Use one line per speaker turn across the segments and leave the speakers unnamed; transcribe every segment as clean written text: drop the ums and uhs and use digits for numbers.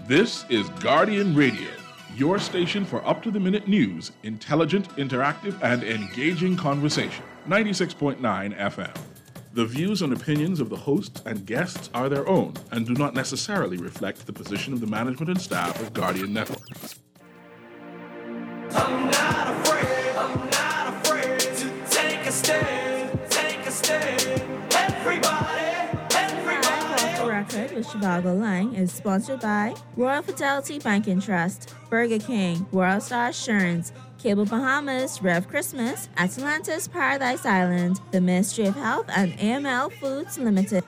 This is Guardian Radio, your station for up-to-the-minute news, intelligent, interactive, and engaging conversation. 96.9 FM. The views and opinions of the hosts and guests are their own and do not necessarily reflect the position of the management and staff of Guardian Network.
I'm not afraid to take a stand, everybody.
Off the Record with Chicago Lang is sponsored by Royal Fidelity Banking Trust, Burger King, World Star Assurance, Cable Bahamas, Rev Christmas, Atlantis Paradise Island, the Ministry of Health, and AML Foods Limited.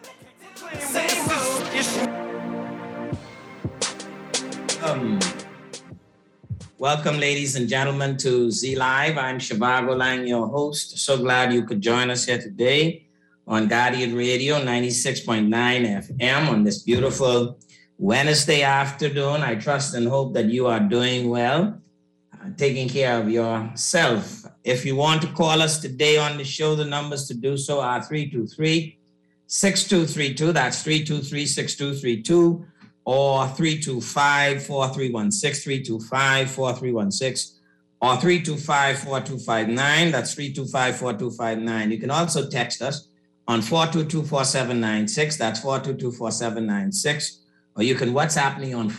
Welcome, ladies and gentlemen, to Z Live. I'm Shivago Lang, your host. So glad you could join us here today on Guardian Radio 96.9 FM on this beautiful Wednesday afternoon. I trust and hope that you are doing well, taking care of yourself. If you want to call us today on the show, the numbers to do so are 323-6232. That's 323-6232. Or 325-4316, 325-4316, or 325-4259. That's 325-4259. You can also text us on 422-4796. That's 422-4796. Or you can WhatsApp me on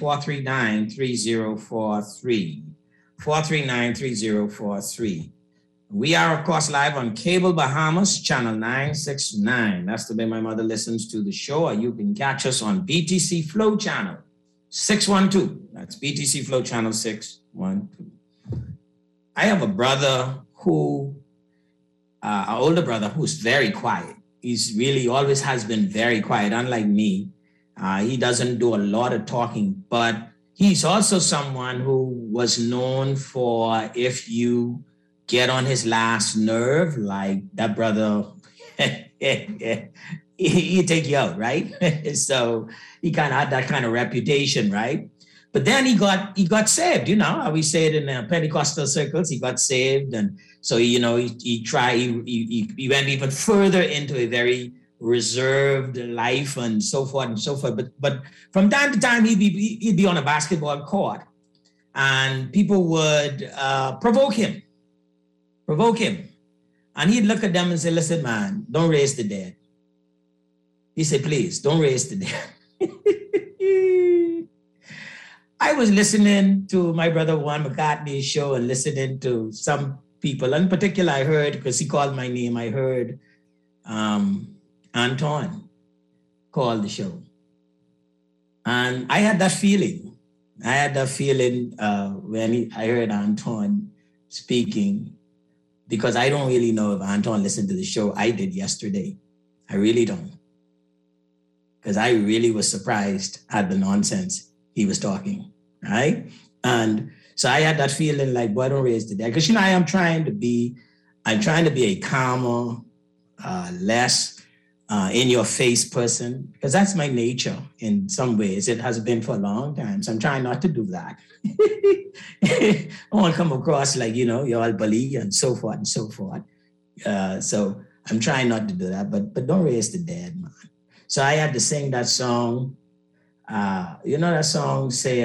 439-3043. 439-3043. We are, of course, live on Cable Bahamas, channel 969. That's the way my mother listens to the show. Or you can catch us on BTC Flow channel 612. That's BTC Flow channel 612. I have a brother an older brother who's very quiet. He's really always has been very quiet, unlike me. He doesn't do a lot of talking, but he's also someone who was known for, if you get on his last nerve, like that brother, he take you out, right? So he kind of had that kind of reputation, right? But then he got saved, you know how we say it in Pentecostal circles. He got saved, and so he went even further into a very reserved life and so forth and so forth. But from time to time he'd be on a basketball court, and people would provoke him. And he'd look at them and say, listen, man, don't raise the dead. He said, please, don't raise the dead. I was listening to my brother Juan McCartney's show and listening to some people. In particular, I heard, because he called my name, I heard Anton call the show. And I had that feeling. When I heard Anton speaking, because I don't really know if Anton listened to the show I did yesterday. I really don't. Because I really was surprised at the nonsense he was talking, right? And so I had that feeling like, boy, don't raise the dead. Because, I'm trying to be a calmer, less in-your-face person, because that's my nature in some ways. It has been for a long time. So I'm trying not to do that. I want to come across like, you're all bully and so forth and so forth. So I'm trying not to do that, but don't raise the dead, man. So I had to sing that song. That song say,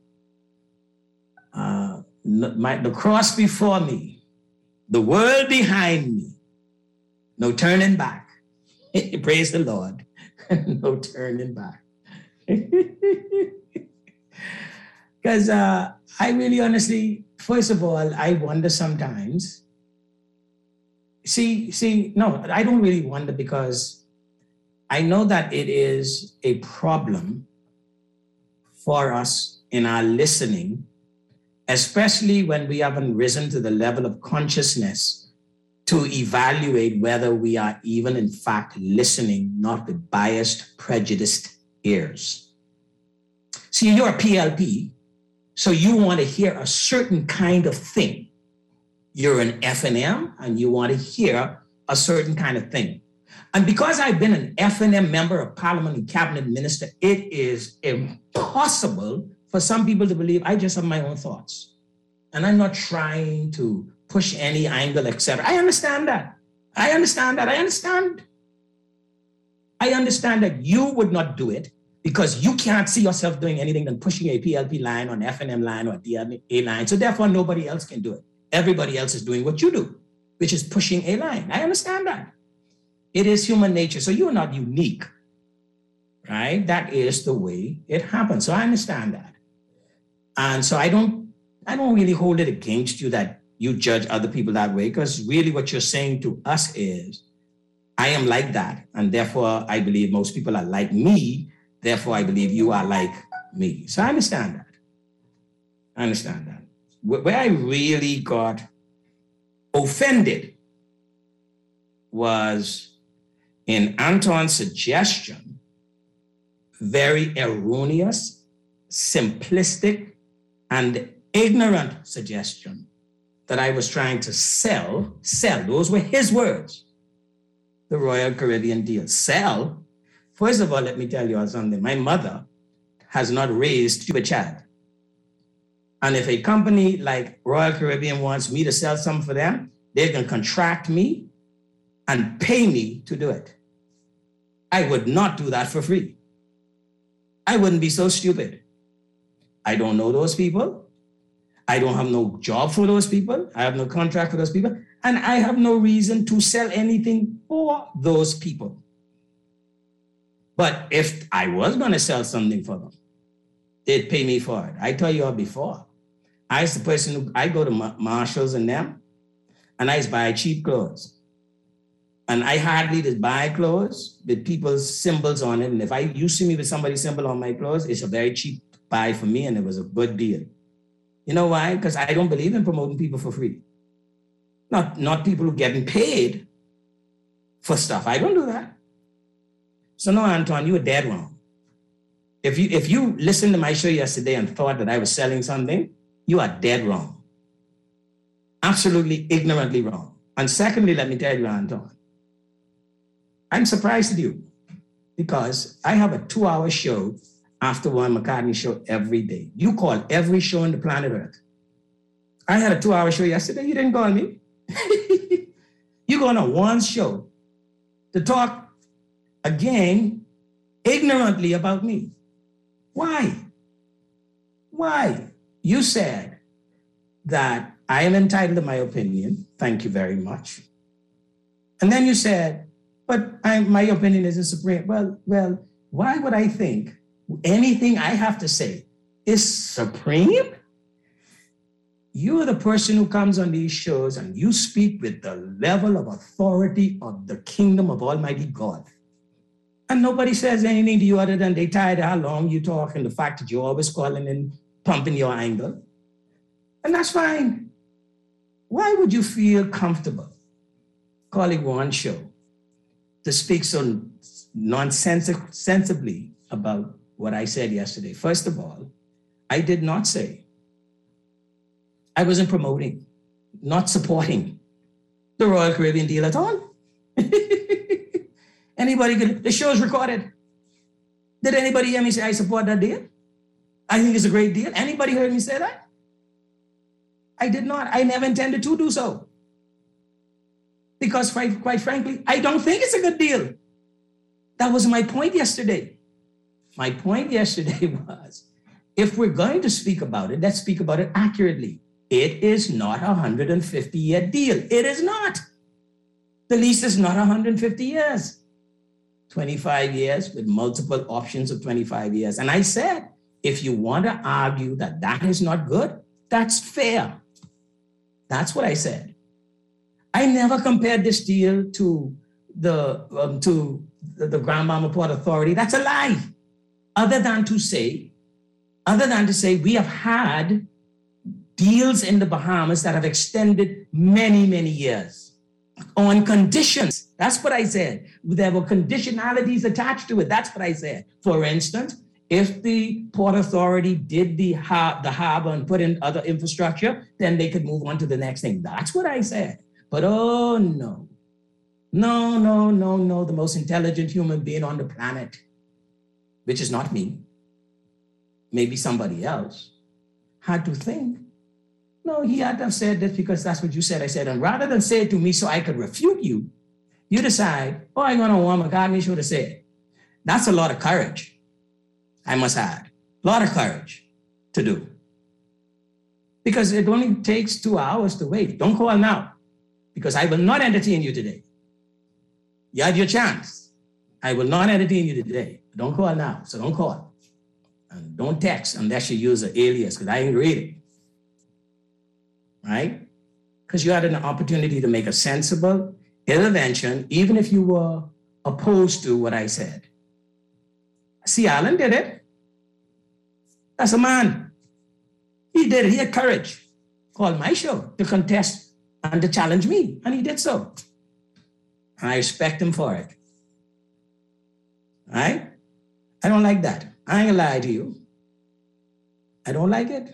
the cross before me, the world behind me, no turning back. Praise the Lord. No turning back. Because I really honestly, first of all, I wonder sometimes. No, I don't really wonder, because I know that it is a problem for us in our listening, especially when we haven't risen to the level of consciousness to evaluate whether we are even in fact listening, not with biased, prejudiced ears. See, you're a PLP, so you want to hear a certain kind of thing. You're an FNM, and you want to hear a certain kind of thing. And because I've been an FNM member of Parliament and Cabinet Minister, it is impossible for some people to believe I just have my own thoughts. And I'm not trying to push any angle, etc. I understand that. I understand that you would not do it. because you can't see yourself doing anything than pushing a PLP line or an FNM line or a DNA line. So therefore, nobody else can do it. Everybody else is doing what you do, which is pushing a line. I understand that. It is human nature. So you're not unique, right? That is the way it happens. So I understand that. And so I don't really hold it against you that you judge other people that way, because really what you're saying to us is, I am like that. And therefore, I believe most people are like me. Therefore, I believe you are like me. So I understand that. I understand that. Where I really got offended was in Anton's suggestion, very erroneous, simplistic, and ignorant suggestion that I was trying to sell, those were his words, the Royal Caribbean deal. Sell? First of all, let me tell you something. My mother has not raised a child. And if a company like Royal Caribbean wants me to sell something for them, they can contract me and pay me to do it. I would not do that for free. I wouldn't be so stupid. I don't know those people. I don't have no job for those people. I have no contract for those people. And I have no reason to sell anything for those people. But if I was going to sell something for them, they'd pay me for it. I told you all before. I was the person who, I go to Marshalls and them, and I just buy cheap clothes. And I hardly just buy clothes with people's symbols on it. And if you see me with somebody's symbol on my clothes, it's a very cheap buy for me, and it was a good deal. You know why? Because I don't believe in promoting people for free. Not people who are getting paid for stuff. I don't do that. So no, Anton, you were dead wrong. If you listened to my show yesterday and thought that I was selling something, you are dead wrong. Absolutely ignorantly wrong. And secondly, let me tell you, Anton, I'm surprised at you because I have a 2-hour show after Warren McCartney show every day. You call every show on the planet Earth. I had a 2-hour show yesterday. You didn't call me. You go on a one show to talk again ignorantly about me. Why? Why? You said that I am entitled to my opinion. Thank you very much. And then you said, but my opinion isn't supreme. Well, why would I think anything I have to say is supreme? You are the person who comes on these shows and you speak with the level of authority of the kingdom of Almighty God. And nobody says anything to you other than they tired of how long you talk and the fact that you're always calling and pumping your angle. And that's fine. Why would you feel comfortable calling one show to speak so nonsensibly about what I said yesterday? First of all, I did not say, I wasn't promoting, not supporting the Royal Caribbean deal at all. The show is recorded. Did anybody hear me say I support that deal? I think it's a great deal. Anybody heard me say that? I did not. I never intended to do so. Because quite frankly, I don't think it's a good deal. That was my point yesterday. My point yesterday was, if we're going to speak about it, let's speak about it accurately. It is not a 150-year deal. It is not. The lease is not 150 years. 25 years with multiple options of 25 years. And I said, if you want to argue that that is not good, that's fair. That's what I said. I never compared this deal to the Grand Bahama Port Authority. That's a lie. Other than to say we have had deals in the Bahamas that have extended many, many years on conditions. That's what I said. There were conditionalities attached to it. That's what I said. For instance, if the Port Authority did the harbor and put in other infrastructure, then they could move on to the next thing. That's what I said. But oh no. The most intelligent human being on the planet, which is not me, maybe somebody else, had to think, no, he had to have said this because that's what you said. I said, and rather than say it to me so I could refute you, you decide, I'm going to Warren McCartney show to say it. That's a lot of courage. I must add. A lot of courage to do. Because it only takes 2 hours to wait. Don't call now, because I will not entertain you today. You had your chance. I will not entertain you today. Don't call now, so don't call. And don't text unless you use an alias, because I ain't read it. Right? Because you had an opportunity to make a sensible intervention, even if you were opposed to what I said. See, Alan did it. That's a man. He did it. He had courage. Called my show to contest and to challenge me, and he did so. And I respect him for it. Right? I don't like that. I ain't gonna lie to you. I don't like it.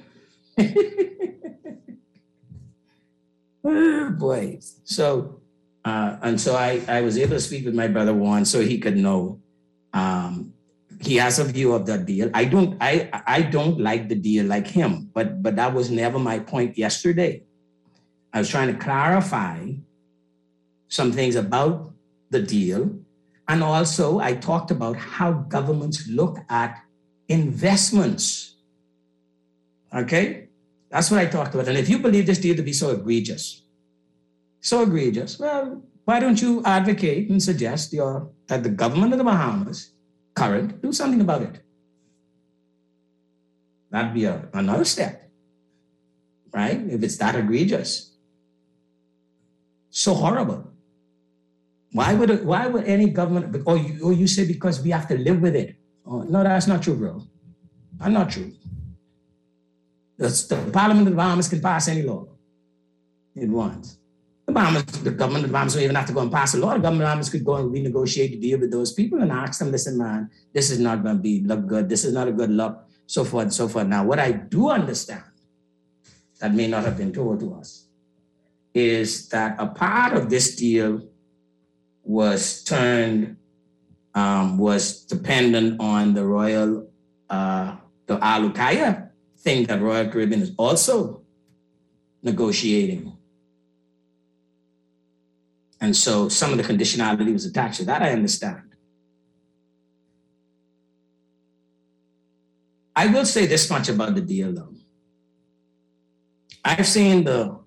Oh, boy. So, and so I was able to speak with my brother Juan so he could know. He has a view of the deal. I don't like the deal like him, but that was never my point yesterday. I was trying to clarify some things about the deal. And also I talked about how governments look at investments. Okay? That's what I talked about. And if you believe this deal to be so egregious, well, why don't you advocate and suggest that the government of the Bahamas, current, do something about it? That'd be another step, right? If it's that egregious. So horrible. Why would any government, or you say because we have to live with it? Oh, no, that's not true, bro. That's not true. The Parliament of the Bahamas can pass any law it wants. The government of the Bahamas don't even have to go and pass a law. The government of the Bahamas could go and renegotiate the deal with those people and ask them, listen, man, this is not going to look good. This is not a good look, so forth and so forth. Now, what I do understand that may not have been told to us is that a part of this deal was dependent on the Royal, the Al-Uqayya thing that Royal Caribbean is also negotiating. And so some of the conditionality was attached to that, I understand. I will say this much about the deal, though. I've seen Dr.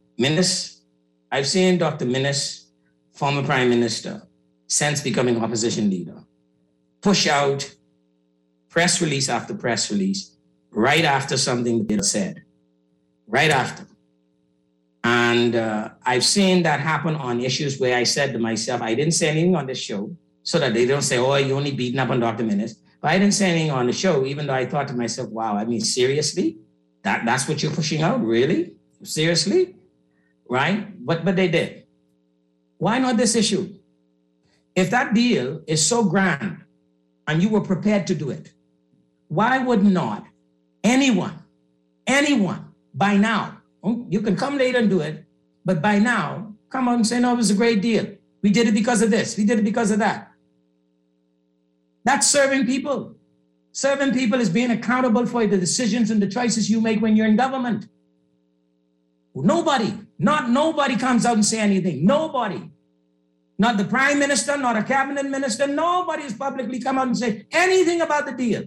Minnis, former Prime Minister, since becoming opposition leader, push out press release after press release, right after something the said, right after. And I've seen that happen on issues where I said to myself, I didn't say anything on this show so that they don't say, oh, you only beating up on Dr. Minnis. But I didn't say anything on the show, even though I thought to myself, wow, I mean, seriously? That's what you're pushing out? Really? Seriously? Right? But they did. Why not this issue? If that deal is so grand and you were prepared to do it, why would not anyone, by now, you can come later and do it, but by now, come on and say, no, it was a great deal. We did it because of this. We did it because of that. That's serving people. Serving people is being accountable for the decisions and the choices you make when you're in government. Nobody comes out and say anything. Nobody. Not the Prime Minister, not a cabinet minister. Nobody has publicly come out and say anything about the deal.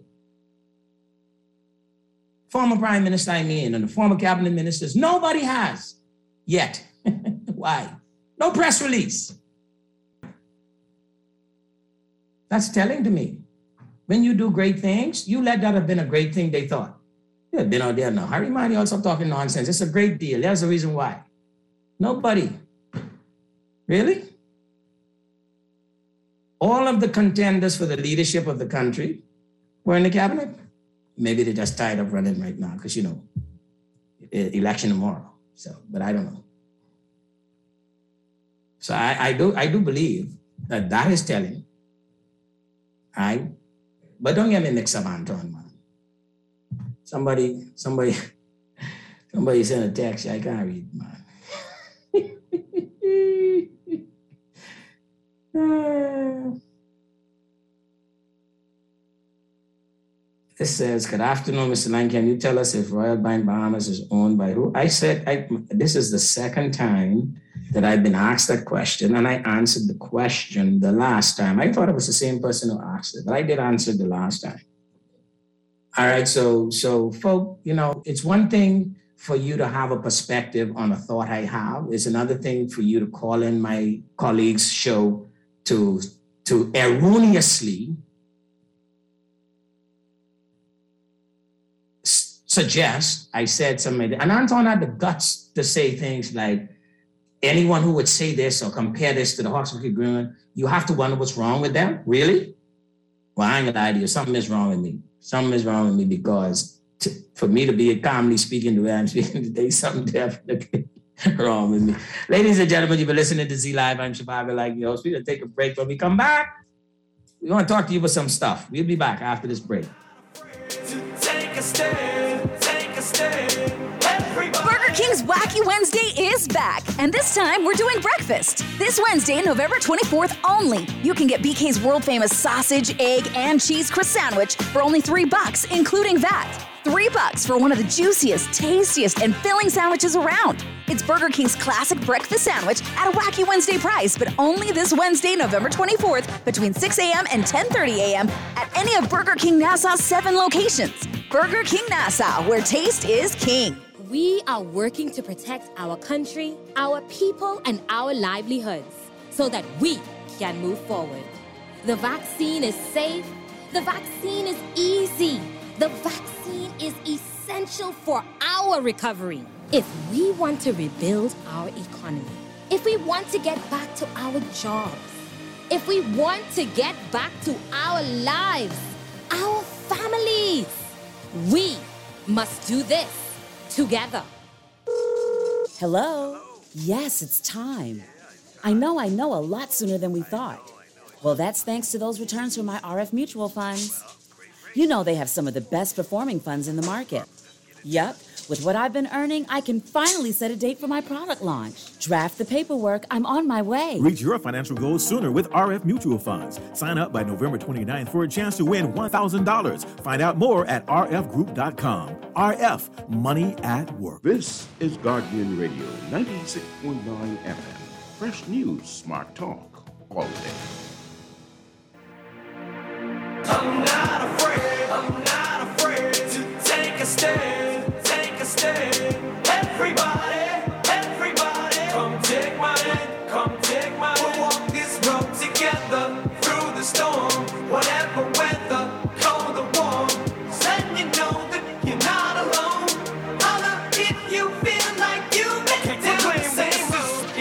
Former Prime Minister, and the former cabinet ministers, nobody has yet. Why? No press release. That's telling to me. When you do great things, you let that have been a great thing they thought. They've been out there in a hurry, man. You also talking nonsense. It's a great deal. There's a reason why. Nobody. Really? All of the contenders for the leadership of the country were in the cabinet. Maybe they're just tired of running right now because, election tomorrow. So, but I don't know. So I do believe that is telling. Right? But don't get me mixed up, Anton, man. Somebody sent a text. I can't read, man. It says, good afternoon, Mr. Lang. Can you tell us if Royal Bank Bahamas is owned by who? I said, this is the second time that I've been asked that question, and I answered the question the last time. I thought it was the same person who asked it, but I did answer the last time. All right, so folk, it's one thing for you to have a perspective on a thought I have. It's another thing for you to call in my colleague's show to erroneously suggest I said something. And Anton had the guts to say things like, anyone who would say this or compare this to the Hawks of Greenland, you have to wonder what's wrong with them. Really? Well, I ain't gonna lie to you. Something is wrong with me. Something is wrong with me because for me to be calmly speaking the way I'm speaking today, something definitely wrong with me. Ladies and gentlemen, you've been listening to Z Live. I'm Shabagha Lang, your host. We're gonna take a break. When we come back, we want to talk to you about some stuff. We'll be back after this break.
Take a stand, take a stand.
Burger King's Wacky Wednesday is back, and this time we're doing breakfast. This Wednesday, November 24th only, you can get BK's world-famous sausage, egg, and cheese crust sandwich for only $3, including VAT. $3 for one of the juiciest, tastiest, and filling sandwiches around. It's Burger King's classic breakfast sandwich at a Wacky Wednesday price, but only this Wednesday, November 24th, between 6 a.m. and 10:30 a.m. at any of Burger King Nassau's 7 locations. Burger King Nassau, where taste is king.
We are working to protect our country, our people, and our livelihoods so that we can move forward. The vaccine is safe. The vaccine is easy. The vaccine is essential for our recovery. If we want to rebuild our economy, if we want to get back to our jobs, if we want to get back to our lives, our families, we must do this together.
Hello? Yes, it's time. I know, a lot sooner than we thought. Well, that's thanks to those returns from my RF Mutual funds. You know they have some of the best performing funds in the market. Yup, with what I've been earning, I can finally set a date for my product launch. Draft the paperwork, I'm on my way.
Reach your financial goals sooner with RF Mutual Funds. Sign up by November 29th for a chance to win $1,000. Find out more at rfgroup.com. RF, money at work.
This is Guardian Radio, 96.9 FM. Fresh news, smart talk, all day.
I'm not afraid to take a stand, take a stand. Everybody, come take my hand, come take my hand. We'll walk this road together through the storm, whatever weather, cold or warm. Letting you know that you're not alone. Holla if you feel like you've been down the same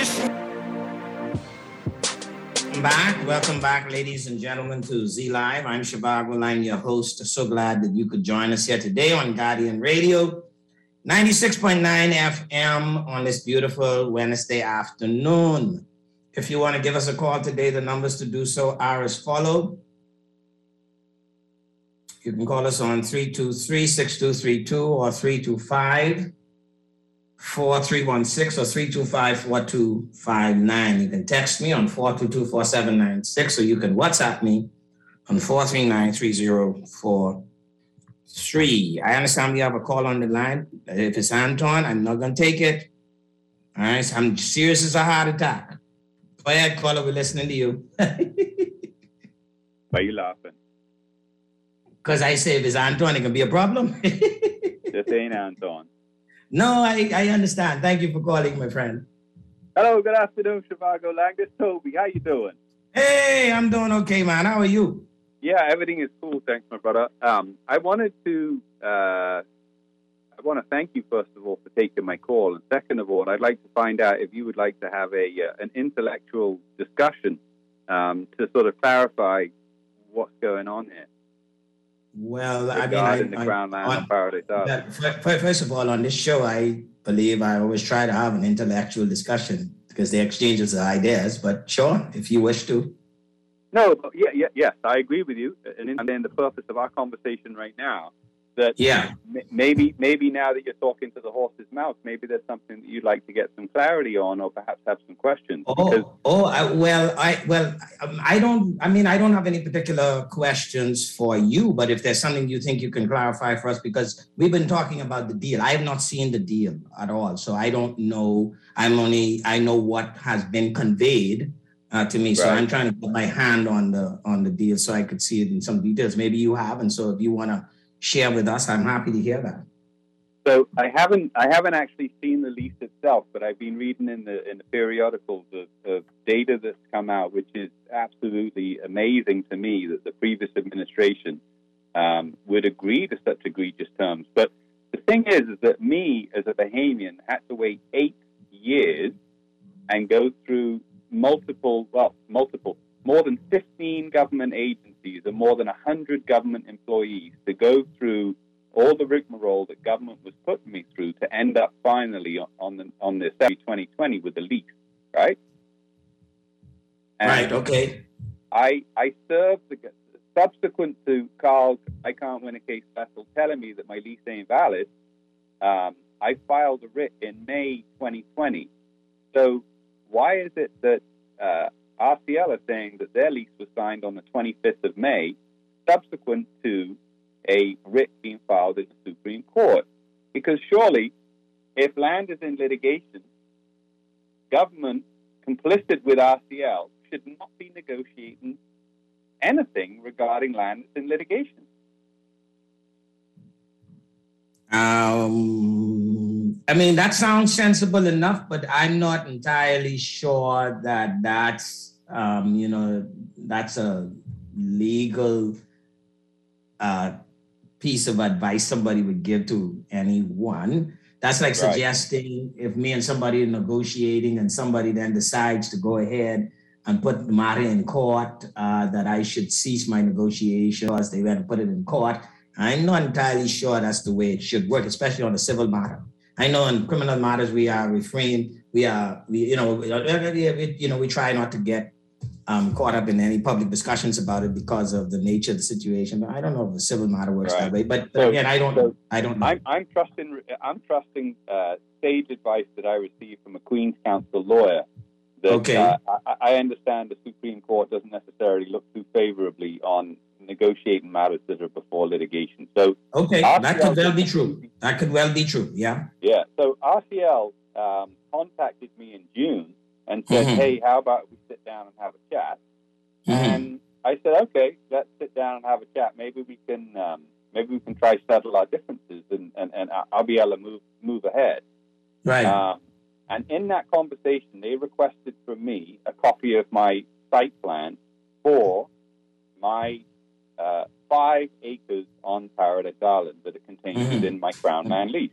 road.
Welcome back, ladies and gentlemen, to Z Live. I'm Shabagha Lang, your host. So glad that you could join us here today on Guardian Radio, 96.9 FM on this beautiful Wednesday afternoon. If you want to give us a call today, the numbers to do so are as follow. You can call us on 323-6232 or 325-4316 or 325-4259. You can text me on 422-4796, or you can WhatsApp me on 439-3043. I understand we have a call on the line. If it's Anton, I'm not going to take it. All right, so I'm serious as a heart attack. Go ahead, caller, we're listening to you.
Why are you laughing?
Because I say if it's Anton, it can be a problem.
This ain't Anton.
No, I understand. Thank you for calling, my friend.
Hello, good afternoon, Shabagha Lang. This is Toby. How you doing?
Hey, I'm doing okay, man. How are you?
Yeah, everything is cool. Thanks, my brother. I want to thank you, first of all, for taking my call. And second of all, I'd like to find out if you would like to have an intellectual discussion to sort of clarify what's going on here.
Well,
Regarding the Crown Land and Paradise Island.
First of all, on this show, I believe I always try to have an intellectual discussion because they exchange of ideas. But sure, if you wish to.
No, yes, I agree with you. And then the purpose of our conversation right now, that maybe now that you're talking to the horse's mouth, maybe there's something that you'd like to get some clarity on, or perhaps have some questions.
I don't have any particular questions for you, but if there's something you think you can clarify for us, because we've been talking about the deal. I have not seen the deal at all, so I don't know. I know what has been conveyed to me. Right. So I'm trying to put my hand on the deal so I could see it in some details. Maybe you have, and so if you want to share with us, I'm happy to hear that.
So I haven't actually seen the lease itself, but I've been reading in the periodicals of data that's come out, which is absolutely amazing to me that the previous administration would agree to such egregious terms. But the thing is that me as a Bahamian had to wait 8 years and go through more than 15 government agencies and more than 100 government employees to go through all the rigmarole that government was putting me through to end up finally on the 2020 with the lease, right? And
right, okay.
I served subsequent to Carl, I can't win a case battle, telling me that my lease ain't valid. I filed a writ in May 2020. So why is it that RCL are saying that their lease was signed on the 25th of May, subsequent to a writ being filed in the Supreme Court? Because surely, if land is in litigation, government complicit with RCL should not be negotiating anything regarding land that's in litigation.
I mean, that sounds sensible enough, but I'm not entirely sure that that's a legal piece of advice somebody would give to anyone. That's like suggesting if me and somebody are negotiating and somebody then decides to go ahead and put the matter in court, that I should cease my negotiation as they went to put it in court. I'm not entirely sure that's the way it should work, especially on a civil matter. I know in criminal matters we are refrained. We try not to get caught up in any public discussions about it because of the nature of the situation. But I don't know if the civil matter works that way. But again, I don't know.
I'm trusting sage advice that I received from a Queen's Counsel lawyer. That, I understand the Supreme Court doesn't necessarily look too favorably on negotiating matters that are before litigation. So
RCL, that could well be true. That could well be true. Yeah.
Yeah. So RCL contacted me in June and said, "Hey, how about we sit down and have a chat?" And I said, "Okay, let's sit down and have a chat. Maybe we can try to settle our differences, and I'll be able to move ahead."
Right.
And in that conversation, they requested from me a copy of my site plan for my 5 acres on Paradise Island that are contained within my Crown land lease.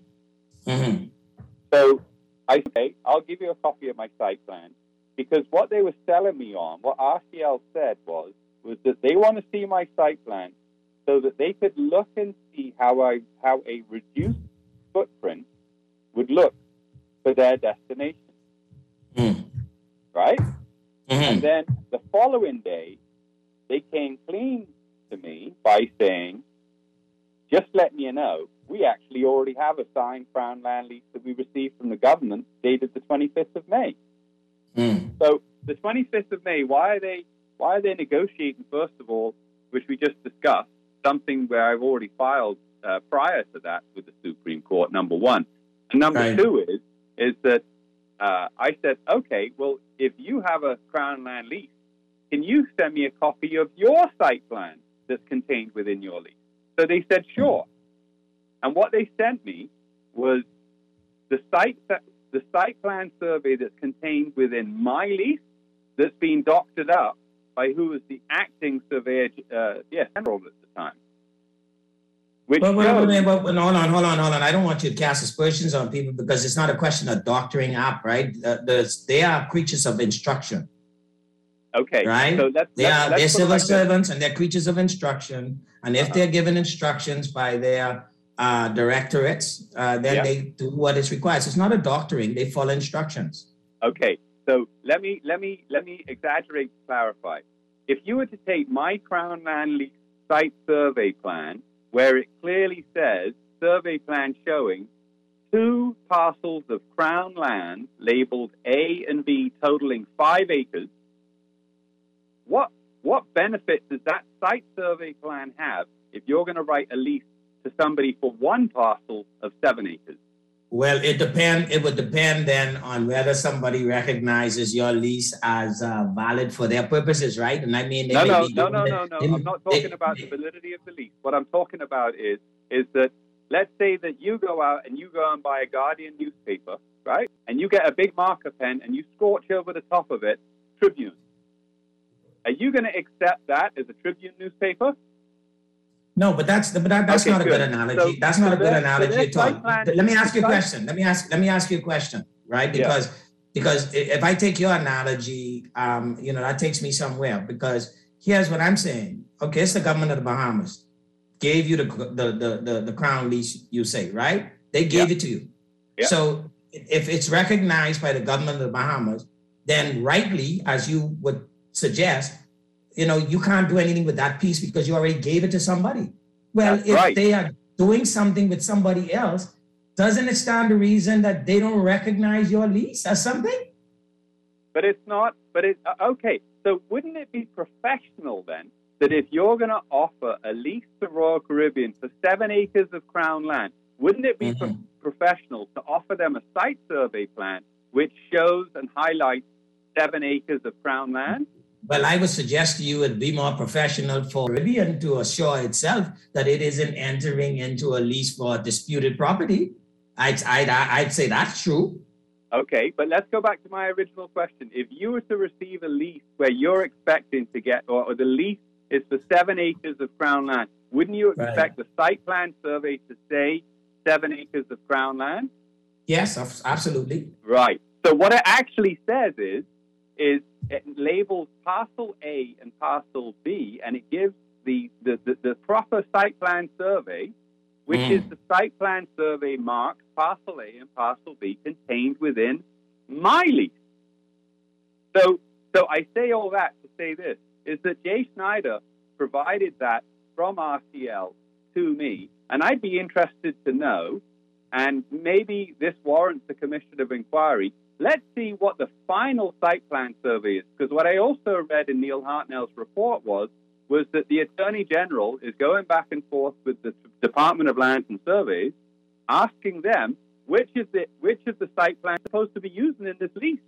So I say, I'll give you a copy of my site plan, because what they were selling me on, what RCL said was that they want to see my site plan so that they could look and see how a reduced footprint would look for their destination. Right? And then the following day, they came clean to me by saying, "Just letting you know, we actually already have a signed Crown land lease that we received from the government dated the 25th of May. So the 25th of May, why are they negotiating, first of all, which we just discussed, something where I've already filed prior to that with the Supreme Court, number one. And number two is that I said, okay, well, if you have a Crown land lease, can you send me a copy of your site plan that's contained within your lease? So they said, sure. And what they sent me was the site plan survey that's contained within my lease that's been doctored up by who was the acting surveyor general at the time.
Hold on. I don't want you to cast aspersions on people, because it's not a question of doctoring up, right? They are creatures of instruction.
Okay.
Right? So they're civil servants and they're creatures of instruction. And if they're given instructions by their directorates, then they do what is required. So it's not a doctoring. They follow instructions.
Okay. So let me exaggerate to clarify. If you were to take my Crown land lease site survey plan, where it clearly says survey plan showing 2 parcels of Crown land labeled A and B totaling 5 acres, what benefit does that site survey plan have if you're going to write a lease to somebody for 1 parcel of 7 acres?
Well, it would depend then on whether somebody recognizes your lease as valid for their purposes, right? And I mean,
no. I'm not talking about the validity of the lease. What I'm talking about is is that let's say that you go out and you go and buy a Guardian newspaper, right? And you get a big marker pen and you scorch over the top of it, Tribune. Are you going to accept that as a Tribune newspaper?
No, but that's okay, not a good analogy. So, that's not a good analogy at all. Let me ask you a question. Let me ask you a question, right? Because if I take your analogy, that takes me somewhere. Because here's what I'm saying. Okay, it's the government of the Bahamas gave you the crown lease, you say, right? They gave it to you. Yeah. So if it's recognized by the government of the Bahamas, then rightly, as you would suggest, you can't do anything with that piece because you already gave it to somebody. Well, if they are doing something with somebody else, doesn't it stand to reason that they don't recognize your lease as something?
But it's not. Okay. So wouldn't it be professional then that if you're going to offer a lease to Royal Caribbean for 7 acres of Crown land, wouldn't it be professional to offer them a site survey plan which shows and highlights 7 acres of Crown land?
Well, I would suggest to you it'd be more professional for Caribbean to assure itself that it isn't entering into a lease for disputed property. I'd say that's true.
Okay, but let's go back to my original question. If you were to receive a lease where you're expecting to get, or the lease is for 7 acres of Crown land, wouldn't you expect the site plan survey to say 7 acres of Crown land?
Yes, absolutely.
Right. So what it actually says is it labels parcel A and parcel B, and it gives the proper site plan survey, which is the site plan survey marks parcel A and parcel B contained within my lease. So I say all that to say this, is that Jay Schneider provided that from RCL to me, and I'd be interested to know, and maybe this warrants a commission of inquiry, let's see what the final site plan survey is. Because what I also read in Neil Hartnell's report was that the Attorney General is going back and forth with the Department of Lands and Surveys, asking them which is the site plan supposed to be using in this lease.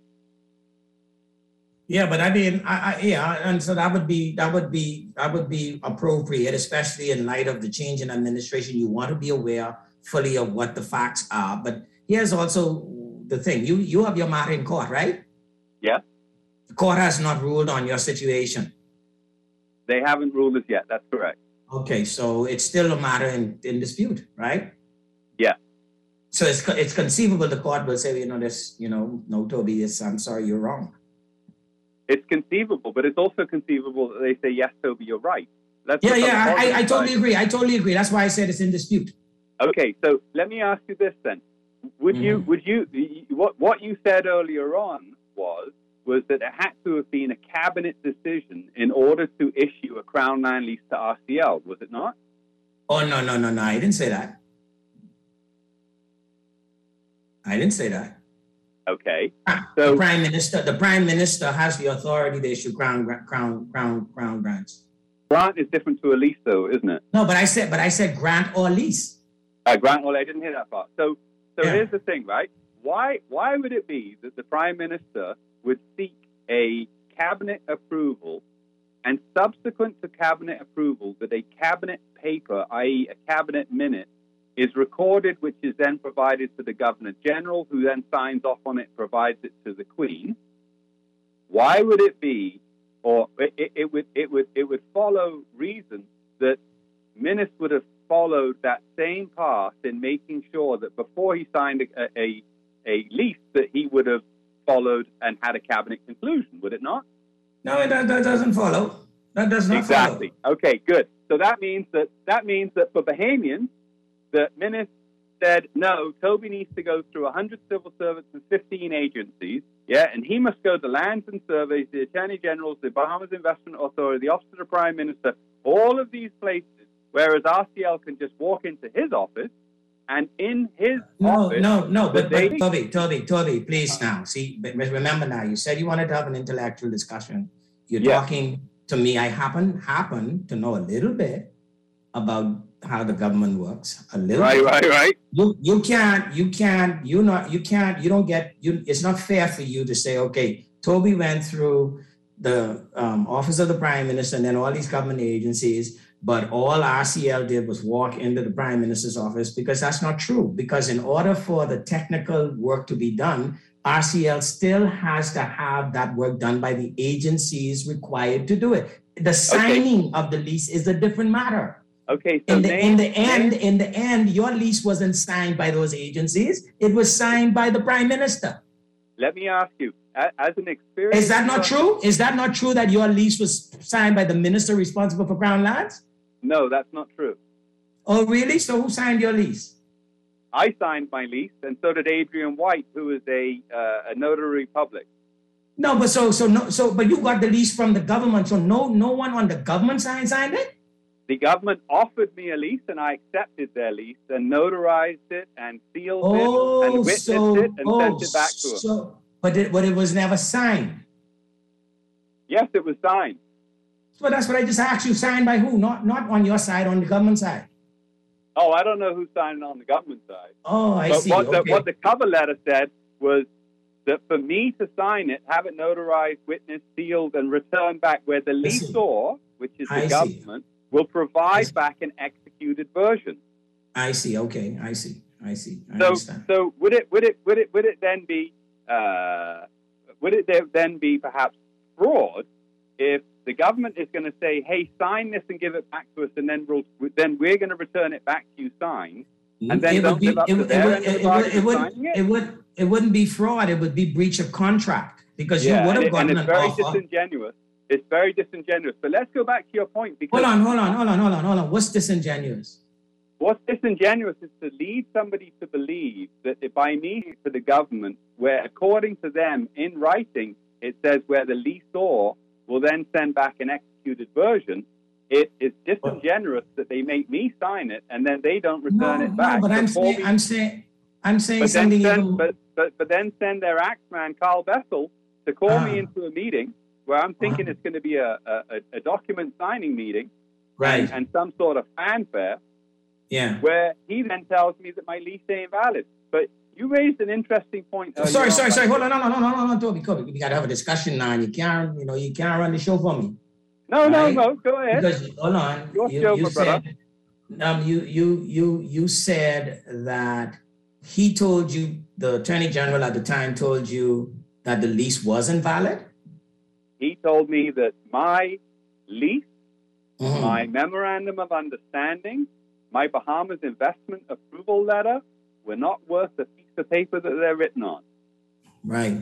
Yeah, but I mean, and so that would be appropriate, especially in light of the change in administration. You want to be aware fully of what the facts are. But here's also the thing: you have your matter in court, right?
Yeah.
The court has not ruled on your situation.
They haven't ruled as yet. That's correct.
Okay, so it's still a matter in dispute, right?
Yeah.
So it's conceivable the court will say, no, Toby, I'm sorry, you're wrong.
It's conceivable, but it's also conceivable that they say, yes, Toby, you're right.
I totally agree. That's why I said it's in dispute.
Okay, so let me ask you this then. What you said earlier on was that it had to have been a cabinet decision in order to issue a Crown land lease to RCL, was it not?
Oh, no, I didn't say that.
Okay.
So the Prime Minister has the authority to issue crown grants.
Grant is different to a lease, though, isn't it?
No, but I said grant or lease.
Grant or I didn't hear that part. So here's the thing, right? Why would it be that the Prime Minister would seek a cabinet approval, and subsequent to cabinet approval, that a cabinet paper, i.e. a cabinet minute, is recorded, which is then provided to the Governor General, who then signs off on it, provides it to the Queen? Why would it be, or it would follow reason that Minnis would have followed that same path in making sure that before he signed a lease that he would have followed and had a cabinet conclusion, would it not?
No, that doesn't follow. That does not
exactly.
Follow.
Okay, good. So that means that for Bahamians, that Minnis said, no, Toby needs to go through 100 civil servants and 15 agencies, and he must go to Lands and Surveys, the Attorney General, the Bahamas Investment Authority, the Office of the Prime Minister, all of these places, whereas RCL can just walk into his office, and in his office...
But Toby, please now. See, remember now, you said you wanted to have an intellectual discussion. You're talking to me. I happen to know a little bit about how the government works. A little bit.
Right.
It's not fair for you to say, okay, Toby went through the Office of the Prime Minister and then all these government agencies, but all RCL did was walk into the Prime Minister's office, because that's not true. Because in order for the technical work to be done, RCL still has to have that work done by the agencies required to do it. The signing of the lease is a different matter.
Okay. So
in the end, your lease wasn't signed by those agencies. It was signed by the Prime Minister.
Let me ask you, as an experience...
Is that not true? Is that not true that your lease was signed by the minister responsible for Crown Lands?
No, that's not true.
Oh, really? So who signed your lease?
I signed my lease, and so did Adrian White, who is a notary public.
No, but you got the lease from the government, so no one on the government side signed it?
The government offered me a lease, and I accepted their lease and notarized it and sealed it and witnessed it and sent it back to them.
But it was never signed.
Yes, it was signed.
So that's what I just asked you. Signed by who? Not on your side, on the government side.
Oh, I don't know who signed it on the government side.
Oh, I see.
What the cover letter said was that for me to sign it, have it notarized, witnessed, sealed, and returned back where the leaseor, which is the government, will provide back an executed version.
I see. Okay, I see. I
understand. So would it then be perhaps fraud if the government is going to say, "Hey, sign this and give it back to us," and then we're going to return it back to you signed, and then don't live up to their end of the bargain for signing it?
It wouldn't be fraud. It would be breach of contract, because you would have gotten an offer.
And it's very disingenuous. It's very disingenuous. But let's go back to your point. Because
hold on. What's disingenuous?
What's disingenuous is to lead somebody to believe that by meeting to the government, where according to them in writing it says where the leaseor will then send back an executed version, it is disingenuous that they make me sign it and then they don't return it back.
No, but I'm saying something.
But then send their axeman Carl Bessel to call me into a meeting where I'm thinking it's going to be a document signing meeting,
right?
And some sort of fanfare, where he then tells me that my lease is invalid. But you raised an interesting point.
Sorry. Hold on, no, Toby. We got to have a discussion now. You can't run the show for me.
No. Go ahead.
Because hold on, you said that he told you, the Attorney General at the time told you that the lease wasn't valid.
He told me that my lease, my memorandum of understanding, my Bahamas investment approval letter were not worth the piece of paper that they're written on.
Right.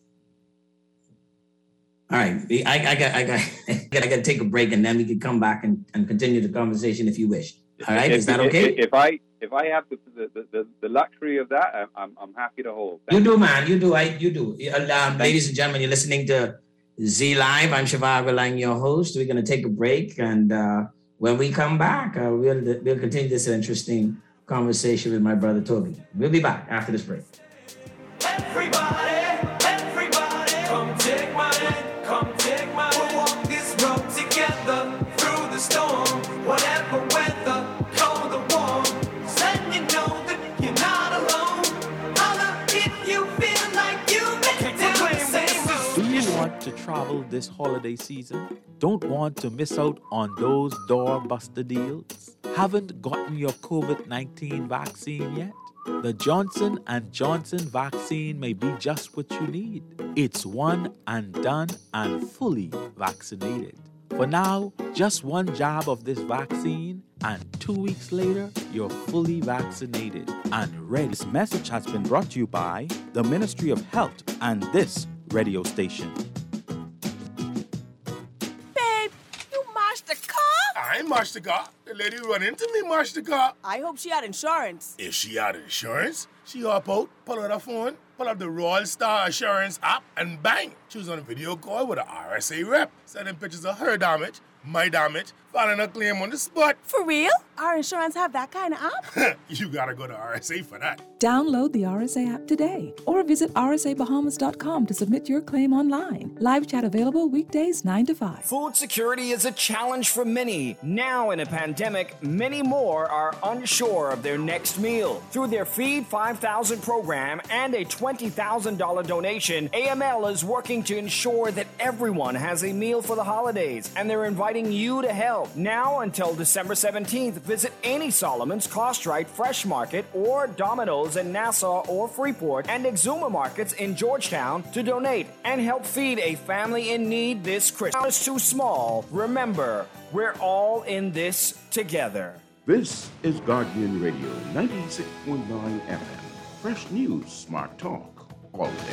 All right. I got to take a break, and then we can come back and continue the conversation if you wish. All right. Is that okay?
If I have the luxury of that, I'm happy to hold.
You do, man. You do. Ladies and gentlemen, you're listening to Z Live. I'm Shivago Lang, your host. We're going to take a break, and when we come back, we'll continue this interesting conversation with my brother Toby. We'll be back after this break.
Everybody, come take my hand, come take my hand. We'll walk this road together through the storm, whatever weather, cold or warm. Letting you know that you're not alone. Holla if you feel like you make the same.
Do you want to travel this holiday season? Don't want to miss out on those doorbuster deals? Haven't gotten your COVID-19 vaccine yet? The Johnson & Johnson vaccine may be just what you need. It's one and done and fully vaccinated. For now, just one jab of this vaccine and 2 weeks later, you're fully vaccinated and ready. This message has been brought to you by the Ministry of Health and this radio station.
Babe, you mashed the car?
I ain't mashed the car. The lady who run into me mashed the car.
I hope she had insurance.
If she had insurance, she hop out, pull out her phone, pull up the Royal Star Assurance app, and bang! She was on a video call with an RSA rep, sending pictures of her damage, my damage, filing a claim on the spot.
For real? Our insurance have that kind of app?
You gotta go to RSA for that.
Download the RSA app today or visit rsabahamas.com to submit your claim online. Live chat available weekdays 9 to 5.
Food security is a challenge for many. Now in a pandemic, many more are unsure of their next meal. Through their Feed 5,000 program and a $20,000 donation, AML is working to ensure that everyone has a meal for the holidays, and they're inviting you to help. well. Now until December 17th, visit any Solomon's, Cartwright, Fresh Market, or Domino's in Nassau or Freeport and Exuma Markets in Georgetown to donate and help feed a family in need this Christmas. It's too small. Remember, we're all in this together.
This is Guardian Radio 96.9 FM. Fresh news, smart talk, all day.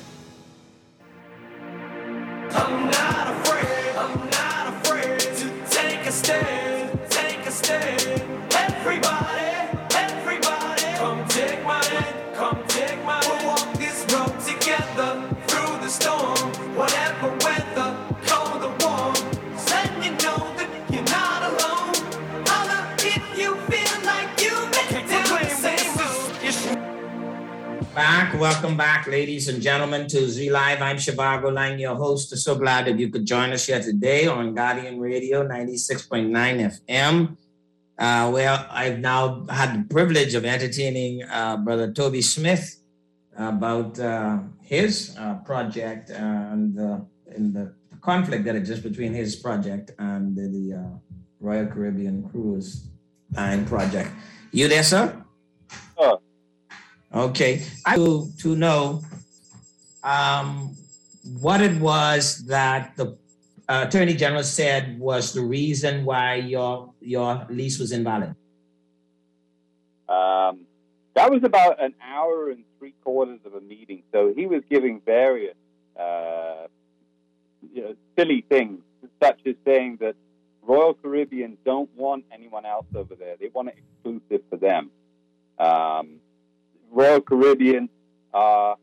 I'm not afraid to take a stand, take a stand. Everybody, come take my hand, come take my hand. We'll walk this road together through the storm, whatever weather, cold or warm. Just letting you know that you're not alone. Holla if you feel like you've been down the same road.
Welcome back, ladies and gentlemen, to Z Live. I'm Shivago Lang, your host. So glad that you could join us here today on Guardian Radio 96.9 FM. Where I've now had the privilege of entertaining Brother Toby Smith about his project and the conflict that exists between his project and the Royal Caribbean Cruise Line project. You there, sir? Okay. I want to know what it was that the Attorney General said was the reason why your lease was invalid.
That was about an hour and 3/4 of a meeting. So he was giving various silly things, such as saying that Royal Caribbean don't want anyone else over there. They want it exclusive for them. Royal Caribbean are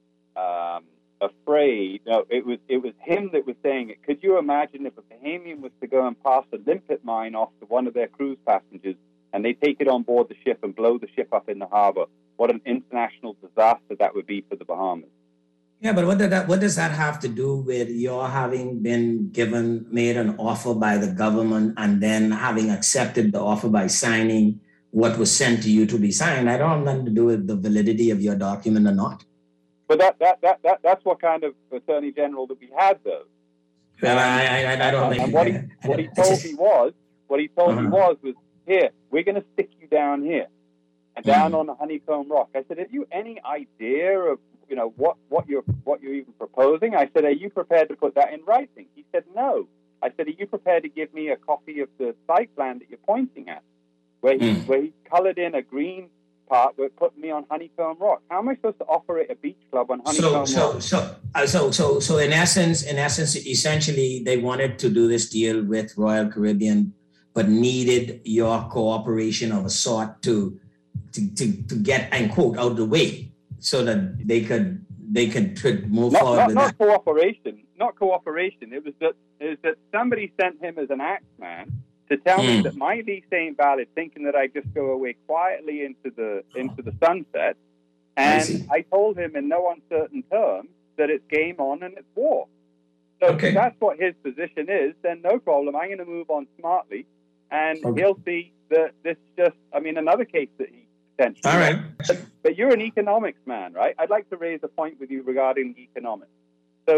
afraid. No, it was him that was saying it. Could you imagine if a Bahamian was to go and pass a limpet mine off to one of their cruise passengers and they take it on board the ship and blow the ship up in the harbor? What an international disaster that would be for the Bahamas.
Yeah, but what does that have to do with your having been made an offer by the government and then having accepted the offer by signing what was sent to you to be signed? I don't have nothing to do with the validity of your document or not.
But that's what kind of Attorney General that we had, though.
Well, I don't think.
And what he told me was, here, we're going to stick you down here and down on the Honeycomb Rock. I said, have you any idea of what you're even proposing? I said, are you prepared to put that in writing? He said, no. I said, are you prepared to give me a copy of the site plan that you're pointing at, where he colored in a green part where it put me on Honeycomb Rock? How am I supposed to operate a beach club on Honeycomb Rock?
So in essence, essentially, they wanted to do this deal with Royal Caribbean, but needed your cooperation of a sort to get, and quote, out of the way, so that they could move forward.
Not cooperation. It was that somebody sent him as an axe man to tell me that my lease ain't valid, thinking that I just go away quietly into the sunset. And I told him in no uncertain terms that it's game on and it's war. So if that's what his position is, then no problem. I'm going to move on smartly, and he'll see that this is just, another case that he potentially. All right. But you're an economics man, right? I'd like to raise a point with you regarding economics. So,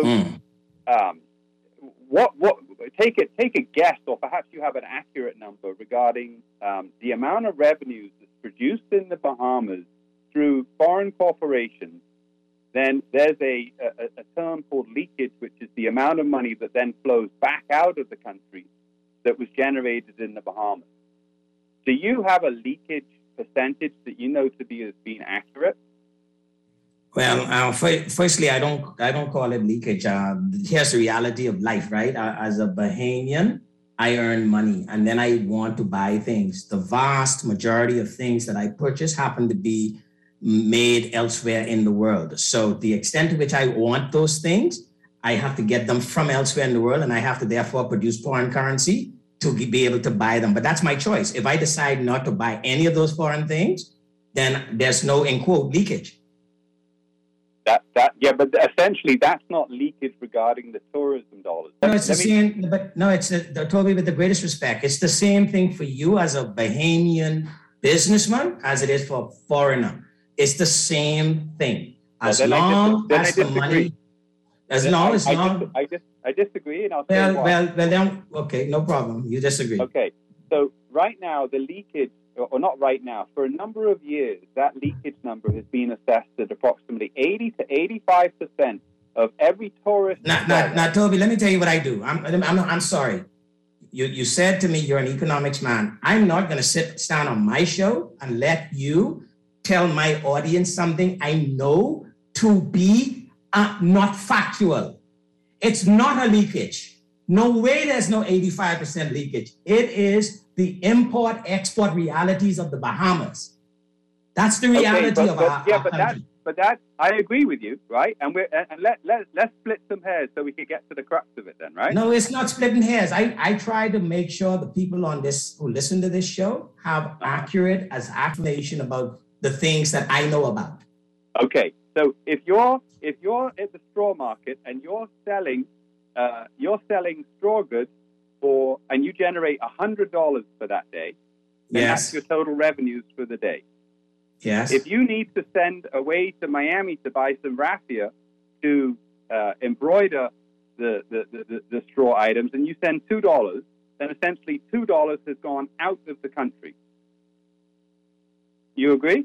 take a guess, or perhaps you have an accurate number regarding the amount of revenues that's produced in the Bahamas through foreign corporations. Then there's a term called leakage, which is the amount of money that then flows back out of the country that was generated in the Bahamas. Do you have a leakage percentage that you know to be as being accurate?
Well, firstly, I don't call it leakage. Here's the reality of life, right? As a Bahamian, I earn money and then I want to buy things. The vast majority of things that I purchase happen to be made elsewhere in the world. So the extent to which I want those things, I have to get them from elsewhere in the world, and I have to therefore produce foreign currency to be able to buy them. But that's my choice. If I decide not to buy any of those foreign things, then there's no, in quote, leakage.
But essentially that's not leakage regarding the tourism dollars.
No, it's the same. But no, it's Toby, with the greatest respect, it's the same thing for you as a Bahamian businessman as it is for a foreigner. It's the same thing. As long as the money.
I disagree, and I'll say why.
Well, then, okay, no problem. You disagree.
Okay, so right now, the leakage, or not right now, for a number of years, that leakage number has been assessed at approximately 80 to 85% of every tourist.
Now, Toby, let me tell you what I do. I'm sorry. You said to me you're an economics man. I'm not going to stand on my show and let you tell my audience something I know to be not factual. It's not a leakage. No way there's no 85% leakage. It is the import-export realities of the Bahamas. That's the reality of our country.
But that I agree with you, right? And let's split some hairs so we can get to the crux of it then, right?
No, it's not splitting hairs. I try to make sure the people on this who listen to this show have accurate information about the things that I know about.
Okay, so if you're at the straw market and you're selling straw goods and you generate $100 for that day, then that's your total revenues for the day.
Yes.
If you need to send away to Miami to buy some raffia to embroider the straw items, and you send $2, then essentially $2 has gone out of the country. You agree?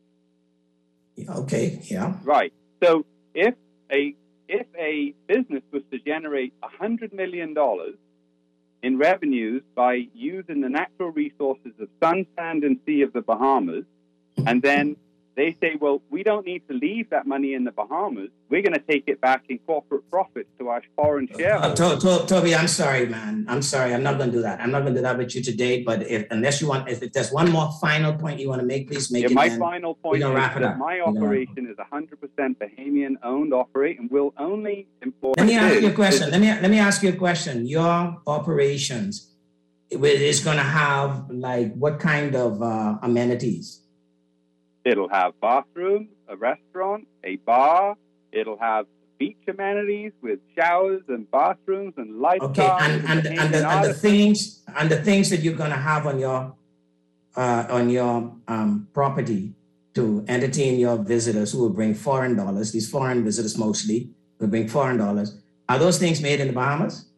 Okay. Yeah.
Right. So if a business was to generate $100 million in revenues by using the natural resources of sun, sand, and sea of the Bahamas, and then they say, well, we don't need to leave that money in the Bahamas. We're going to take it back in corporate profits to our foreign shareholders.
Toby, I'm sorry, man. I'm sorry. I'm not going to do that. I'm not going to do that with you today. But if there's one more final point you want to make, please make it.
My final point is that my operation is 100% Bahamian-owned operate and will only employ...
Let me ask you a question. Let me ask you a question. Your operations is going to have, like, what kind of amenities?
It'll have bathrooms, a restaurant, a bar. It'll have beach amenities with showers and bathrooms and lifestyle.
Okay, and the things that you're going to have on your property to entertain your visitors who will bring foreign dollars. These foreign visitors mostly will bring foreign dollars. Are those things made in the Bahamas?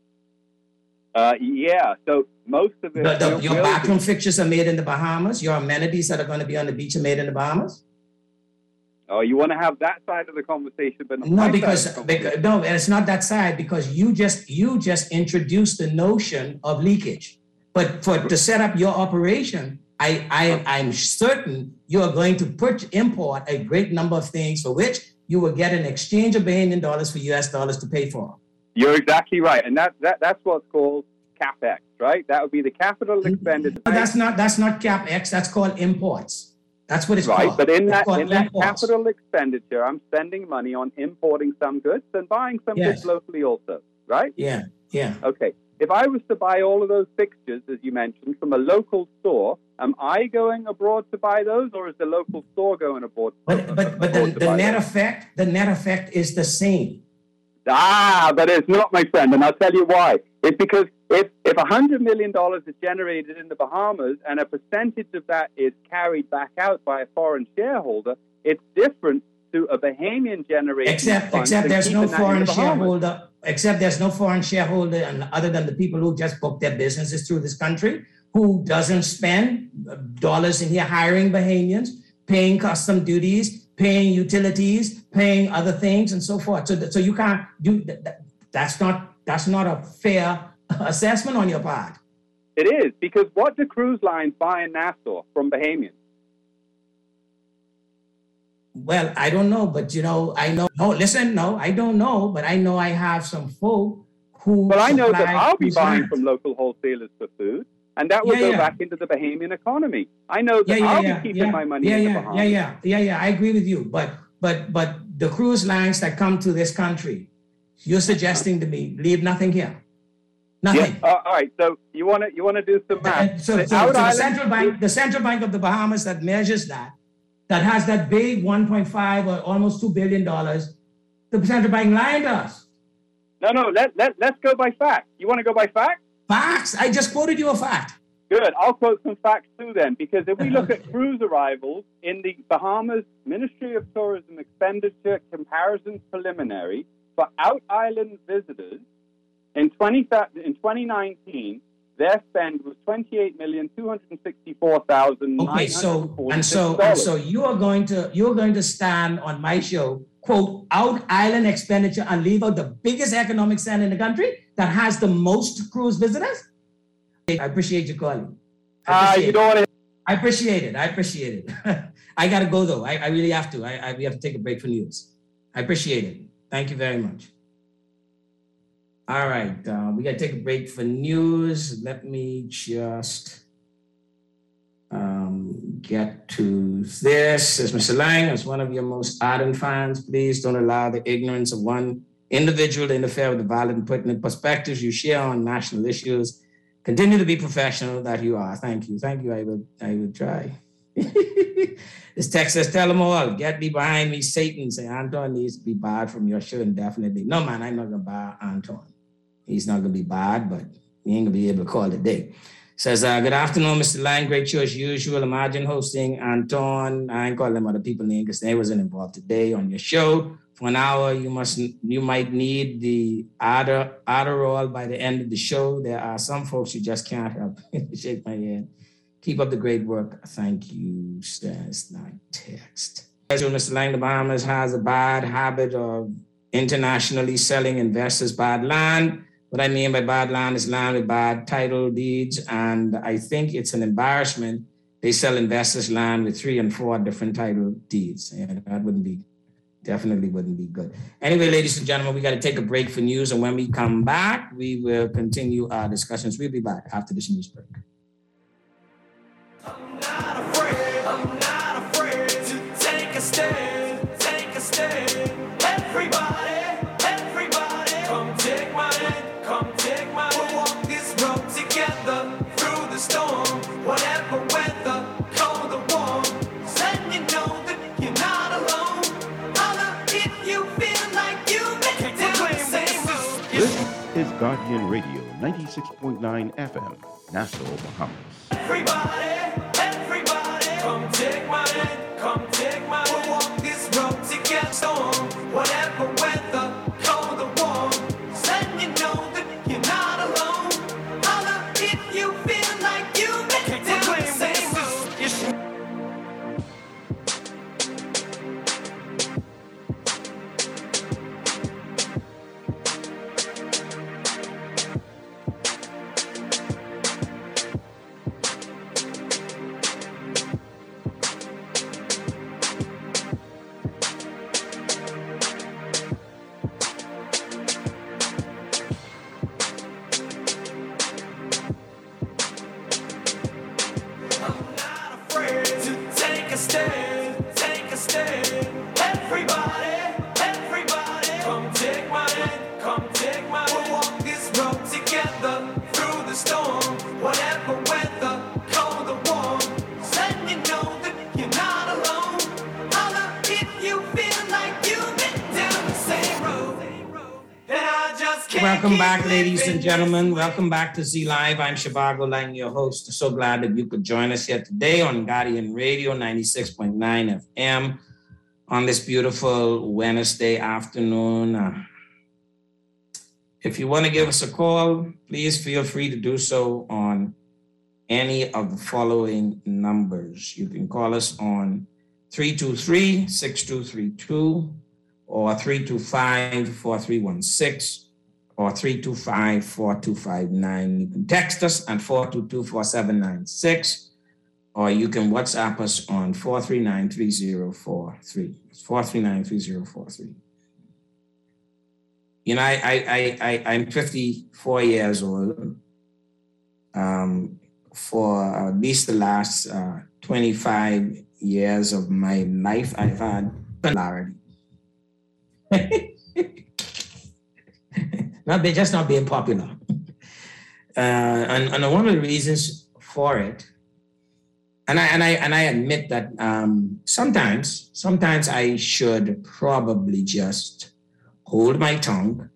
Yeah, so most of it...
Your bathroom fixtures are made in the Bahamas? Your amenities that are going to be on the beach are made in the Bahamas?
Oh, you want to have that side of the conversation, but
no, because it's not that side, because you just introduced the notion of leakage. But to set up your operation, I'm certain you are going to import a great number of things for which you will get an exchange of Bahamian dollars for US dollars to pay for.
You're exactly right, and that's what's called CapEx, right? That would be the capital expenditure.
That's not CapEx. That's called imports. That's what it's called.
Right, but in that capital expenditure, I'm spending money on importing some goods and buying some goods locally also, right?
Yeah.
Okay. If I was to buy all of those fixtures, as you mentioned, from a local store, am I going abroad to buy those, or is the local store going abroad?
But the net effect is the same.
But it's not, my friend, and I'll tell you why. It's because if $100 million is generated in the Bahamas and a percentage of that is carried back out by a foreign shareholder, it's different to a Bahamian generation.
Except there's no foreign shareholder. Except there's no foreign shareholder, and other than the people who just book their businesses through this country, who doesn't spend dollars in here hiring Bahamians, paying custom duties, paying utilities, paying other things, and so forth. So you can't do that. That's not a fair assessment on your part.
It is, because what do cruise lines buy in Nassau from Bahamians?
Well, I don't know, but I know. No, I don't know, but I know I have some folk who.
Well, I know that I'll be buying from local wholesalers for food, and that will go back into the Bahamian economy. I know that I'll be keeping my money in the Bahamas.
Yeah. I agree with you, but the cruise lines that come to this country, you're suggesting to me, leave nothing here. Nothing.
Yeah. All right. So you want to do some math?
So the central bank of the Bahamas that measures that has that big 1.5 or almost $2 billion, the central bank lying to us.
No. Let's go by fact. You want to go by fact?
Facts. I just quoted you a fact.
Good. I'll quote some facts too then, because if we look at cruise arrivals in the Bahamas Ministry of Tourism expenditure comparisons preliminary, for out-island visitors, in 2019, their spend was $28,264,946.
Okay, so you are going to stand on my show, quote, out-island expenditure, and leave out the biggest economic center in the country that has the most cruise visitors? I appreciate you calling. I appreciate it. I got to go, though. I really have to. We have to take a break for news. I appreciate it. Thank you very much. All right. We got to take a break for news. Let me just get to this. As Mr. Lang, as one of your most ardent fans, please don't allow the ignorance of one individual to interfere with the valid and pertinent perspectives you share on national issues. Continue to be professional that you are. Thank you. I will try. This text says, tell them all, get thee behind me, Satan. Say, Anton needs to be barred from your show indefinitely. No, man, I'm not going to bar Anton. He's not going to be barred, but he ain't going to be able to call it a day. Says, good afternoon, Mr. Lang. Great show as usual. Imagine hosting Anton. I ain't calling them other people names because they wasn't involved today on your show. For an hour, you might need the Adderall by the end of the show. There are some folks you just can't help. Shake my head. Keep up the great work. Thank you, says that text. Mr. Lang, the Bahamas has a bad habit of internationally selling investors bad land. What I mean by bad land is land with bad title deeds. And I think it's an embarrassment. They sell investors land with 3 and 4 different title deeds. And that definitely wouldn't be good. Anyway, ladies and gentlemen, we got to take a break for news. And when we come back, we will continue our discussions. We'll be back after this news break.
I'm not afraid to take a stand. Everybody, come take my hand. We'll walk this road together through the storm. Whatever weather, cold or warm. Let you know that you're not alone. Holla if you feel like you make it down the same road.
This is Guardian Radio, 96.9 FM, Nassau, Bahamas.
Everybody, come take my hand. We'll walk this road together. Storm, whatever weather, cold or warm. Let you know that you're not alone. Holla if you feel like you make it down the same road. Take a stand. Everybody, come take my hand. We'll walk this road together through the storm. Whatever weather, cold or warm. Let you know that you're not alone. Holla if you feel like you've been down the same road. And I just can't.
Welcome back, ladies and gentlemen. Welcome back to Z Live. I'm Shabago Lang, your host. So glad that you could join us here today on Guardian Radio 96.9 FM on this beautiful Wednesday afternoon. If you want to give us a call, please feel free to do so on any of the following numbers. You can call us on 323-6232 or 325-4316. Or 325-4259. You can text us at 422-4796, or you can WhatsApp us on 439-3043. It's 439-3043. You know, I'm 54 years old. For at least the last 25 years of my life, I've had popularity. They're just not being popular. And one of the reasons for it, and I admit that sometimes I should probably just hold my tongue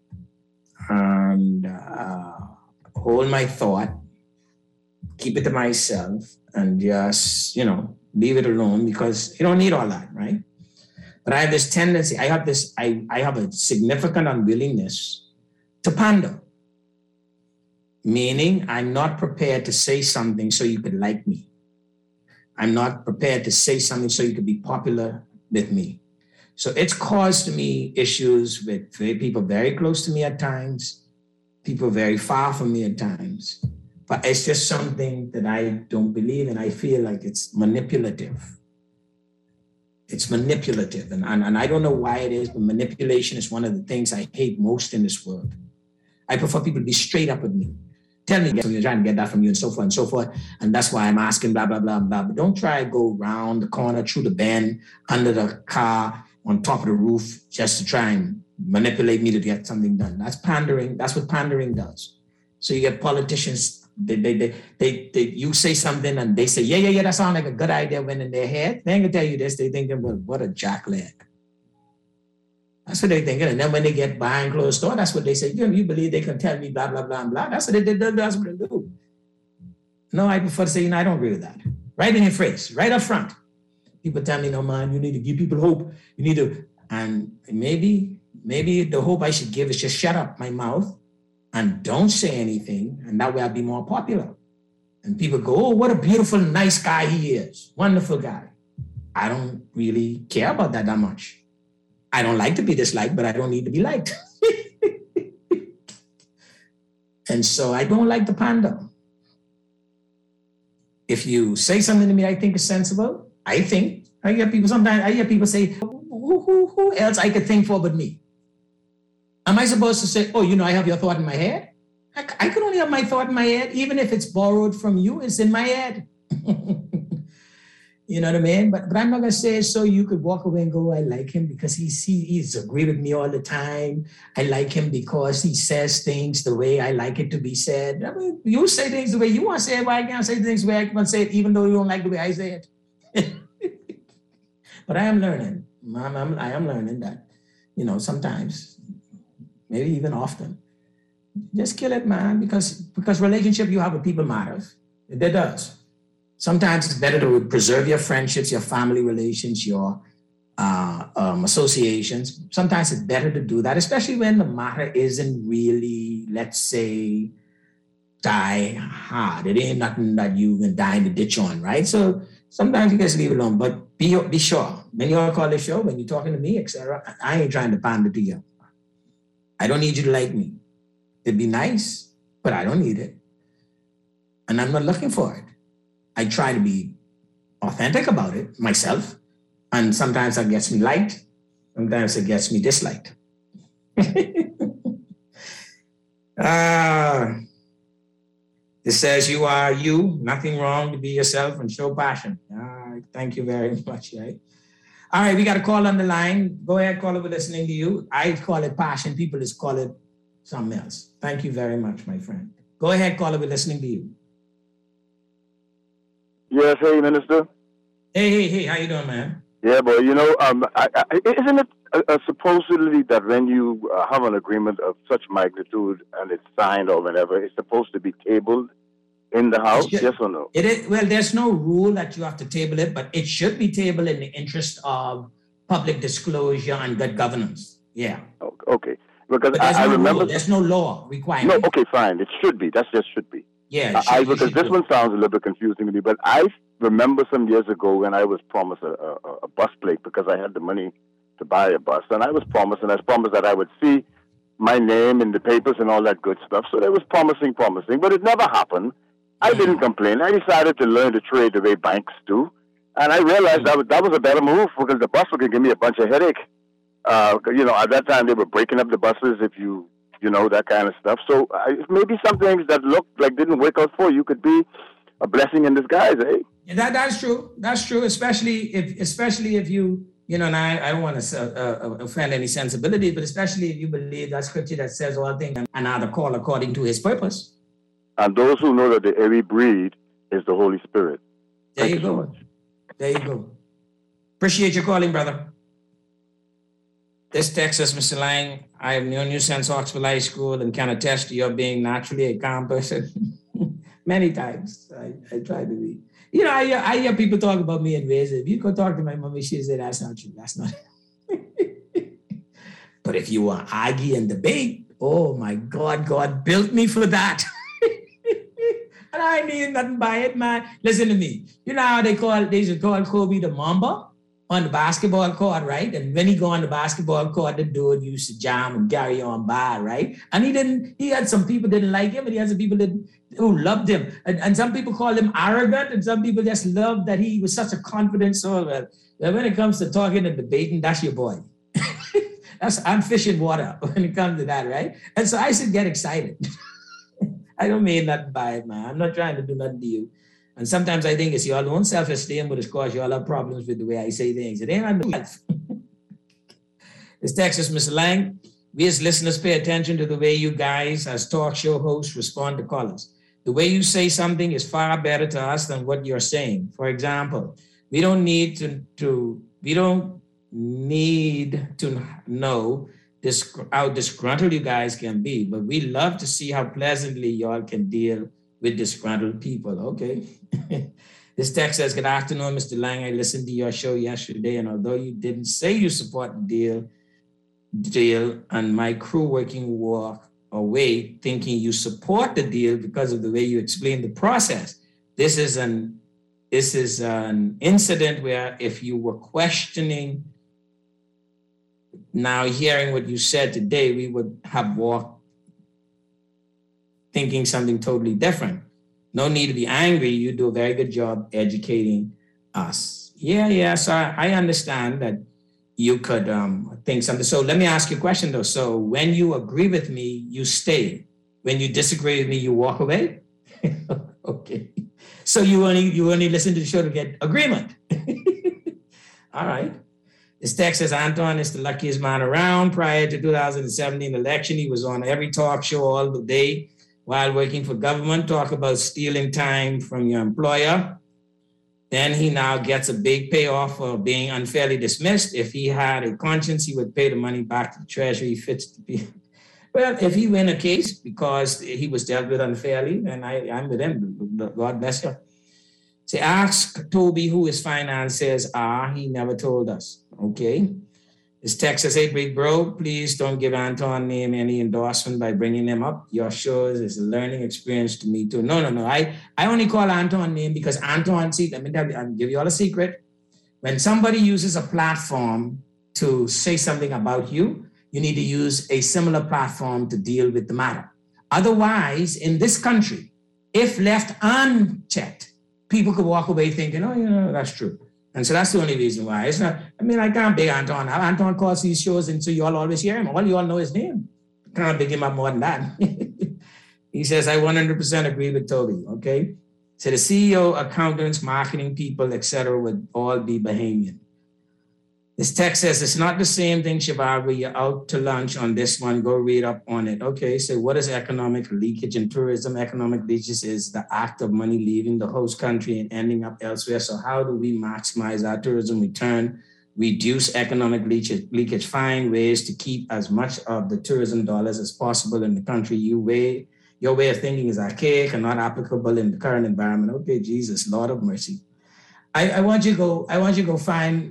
and hold my thought, keep it to myself, and just, leave it alone, because you don't need all that, right? But I have this tendency, I have a significant unwillingness to pander. Meaning, I'm not prepared to say something so you could like me. I'm not prepared to say something so you could be popular with me. So it's caused me issues with people very close to me at times, people very far from me at times. But it's just something that I don't believe in. I feel like it's manipulative. It's manipulative. And I don't know why it is, but manipulation is one of the things I hate most in this world. I prefer people to be straight up with me. Tell me, you're trying to get that from you and so forth and so forth. And that's why I'm asking blah, blah, blah, blah. But don't try to go around the corner, through the bend, under the car, on top of the roof, just to try and manipulate me to get something done. That's pandering. That's what pandering does. So you get politicians, you say something and they say, yeah, that sounds like a good idea when in their head. They ain't gonna tell you this. They thinking, well, what a jackleg. That's what they're thinking. And then when they get behind closed door, that's what they say. You believe they can tell me blah, blah, blah, blah. That's what they do. That's what they do. No, I prefer to say, I don't agree with that. Right in your face, right up front. People tell me, no, man, you need to give people hope. You need to, and maybe the hope I should give is just shut up my mouth and don't say anything. And that way I'll be more popular. And people go, oh, what a beautiful, nice guy he is. Wonderful guy. I don't really care about that much. I don't like to be disliked, but I don't need to be liked. And so I don't like the pander. If you say something to me I think is sensible, I hear people say, who else I could think for but me? Am I supposed to say, oh, I have your thought in my head? I could only have my thought in my head, even if it's borrowed from you, it's in my head. You know what I mean? But I'm not going to say it so you could walk away and go, I like him because he's agree with me all the time. I like him because he says things the way I like it to be said. I mean, you say things the way you want to say it, but I can't say things the way I want to say it, even though you don't like the way I say it. But I am learning. I am learning that, sometimes, maybe even often, just kill it, man, because relationship you have with people matters. It does. Sometimes it's better to preserve your friendships, your family relations, your associations. Sometimes it's better to do that, especially when the matter isn't really, let's say, die hard. It ain't nothing that you can die in the ditch on, right? So sometimes you guys leave it alone, but be sure. When you all call this show, when you're talking to me, etc., I ain't trying to pander to you. I don't need you to like me. It'd be nice, but I don't need it. And I'm not looking for it. I try to be authentic about it myself. And sometimes that gets me liked. Sometimes it gets me disliked. It says you are you, nothing wrong to be yourself and show passion. Thank you very much. Right? All right, we got a call on the line. Go ahead, caller, we're listening to you. I call it passion. People just call it something else. Thank you very much, my friend. Go ahead, caller, we're listening to you.
Yes, hey, Minister.
Hey, how you doing, man?
Yeah, but isn't it supposedly that when you have an agreement of such magnitude and it's signed or whatever, it's supposed to be tabled in the House, yes or no?
It is. Well, there's no rule that you have to table it, but it should be tabled in the interest of public disclosure and good governance. Yeah.
Okay. Because I remember...
There's no law requirement.
No, okay, fine. It should be. That just should be.
Yeah,
because this one sounds a little bit confusing to me, but I remember some years ago when I was promised a bus plate because I had the money to buy a bus, and I was promised that I would see my name in the papers and all that good stuff. So that was promising, but it never happened. I didn't complain. I decided to learn to trade the way banks do, and I realized that was a better move because the bus would give me a bunch of headache. At that time they were breaking up the buses if you that kind of stuff. So maybe some things that looked like didn't work out for you could be a blessing in disguise, eh?
Yeah, that's true. That's true, especially if you, and I don't want to offend any sensibility, but especially if you believe that scripture that says all things and are called according to his purpose.
And those who know that the every breed is the Holy Spirit.
There you go. There you go. Appreciate your calling, brother. This text says, Mr. Lang, I have known you since Oxford High School and can attest to your being naturally a calm person. Many times. I try to be. I hear people talk about me in ways. If you go talk to my mommy, she'll say, that's not true. That's not But if you want to argue and debate, oh my God, God built me for that. And I need nothing by it, man. Listen to me. You know how they used to call Kobe the Mamba on the basketball court, right? And when he go on the basketball court, the dude used to jam and carry on by, right? And he had some people didn't like him, but he had some people who loved him. And some people called him arrogant, and some people just loved that he was such a confident soul. Well, when it comes to talking and debating, that's your boy. I'm fishing water when it comes to that, right? And so I should get excited. I don't mean nothing by it, man. I'm not trying to do nothing to you. And sometimes I think it's your own self-esteem, but it's because you all have problems with the way I say things. It ain't on the health. This text is Mr. Lang. We as listeners pay attention to the way you guys as talk show hosts respond to callers. The way you say something is far better to us than what you're saying. For example, we don't need to know how disgruntled you guys can be, but we love to see how pleasantly y'all can deal with disgruntled people. Okay. This text says, good afternoon, Mr. Lang. I listened to your show yesterday, and although you didn't say you support the deal, and my crew working walk away thinking you support the deal because of the way you explained the process. This is an incident where if you were questioning, now hearing what you said today, we would have walked thinking something totally different. No need to be angry. You do a very good job educating us. Yeah. So I understand that you could think something. So let me ask you a question though. So when you agree with me, you stay. When you disagree with me, you walk away? Okay. So you only listen to the show to get agreement. All right. This text says, Anton is the luckiest man around. Prior to 2017 election, he was on every talk show all the day while working for government, talk about stealing time from your employer. Then he now gets a big payoff for being unfairly dismissed. If he had a conscience, he would pay the money back to the Treasury. Well, if he win a case because he was dealt with unfairly, then I'm with him. God bless you. Say, ask Toby who his finances are. He never told us. Okay. This text says, hey, big bro, please don't give Anton name any endorsement by bringing him up. Your show is a learning experience to me too. No. I only call Anton name because Anton, see, let me tell you, I'll give you all a secret. When somebody uses a platform to say something about you, you need to use a similar platform to deal with the matter. Otherwise, in this country, if left unchecked, people could walk away thinking, oh, that's true. And so that's the only reason why. It's not, I can't big Anton. Anton calls these shows, and so you all always hear him. All you all know his name. Can't big him up more than that. He says, I 100% agree with Toby, okay? So the CEO, accountants, marketing people, etc., would all be Bahamian. This text says, it's not the same thing, Shivago. You're out to lunch on this one. Go read up on it. Okay, so what is economic leakage in tourism? Economic leakage is the act of money leaving the host country and ending up elsewhere. So how do we maximize our tourism return, reduce economic leakage, find ways to keep as much of the tourism dollars as possible in the country? Your way of thinking is archaic and not applicable in the current environment. Okay, Jesus, Lord of mercy. I want you to go find.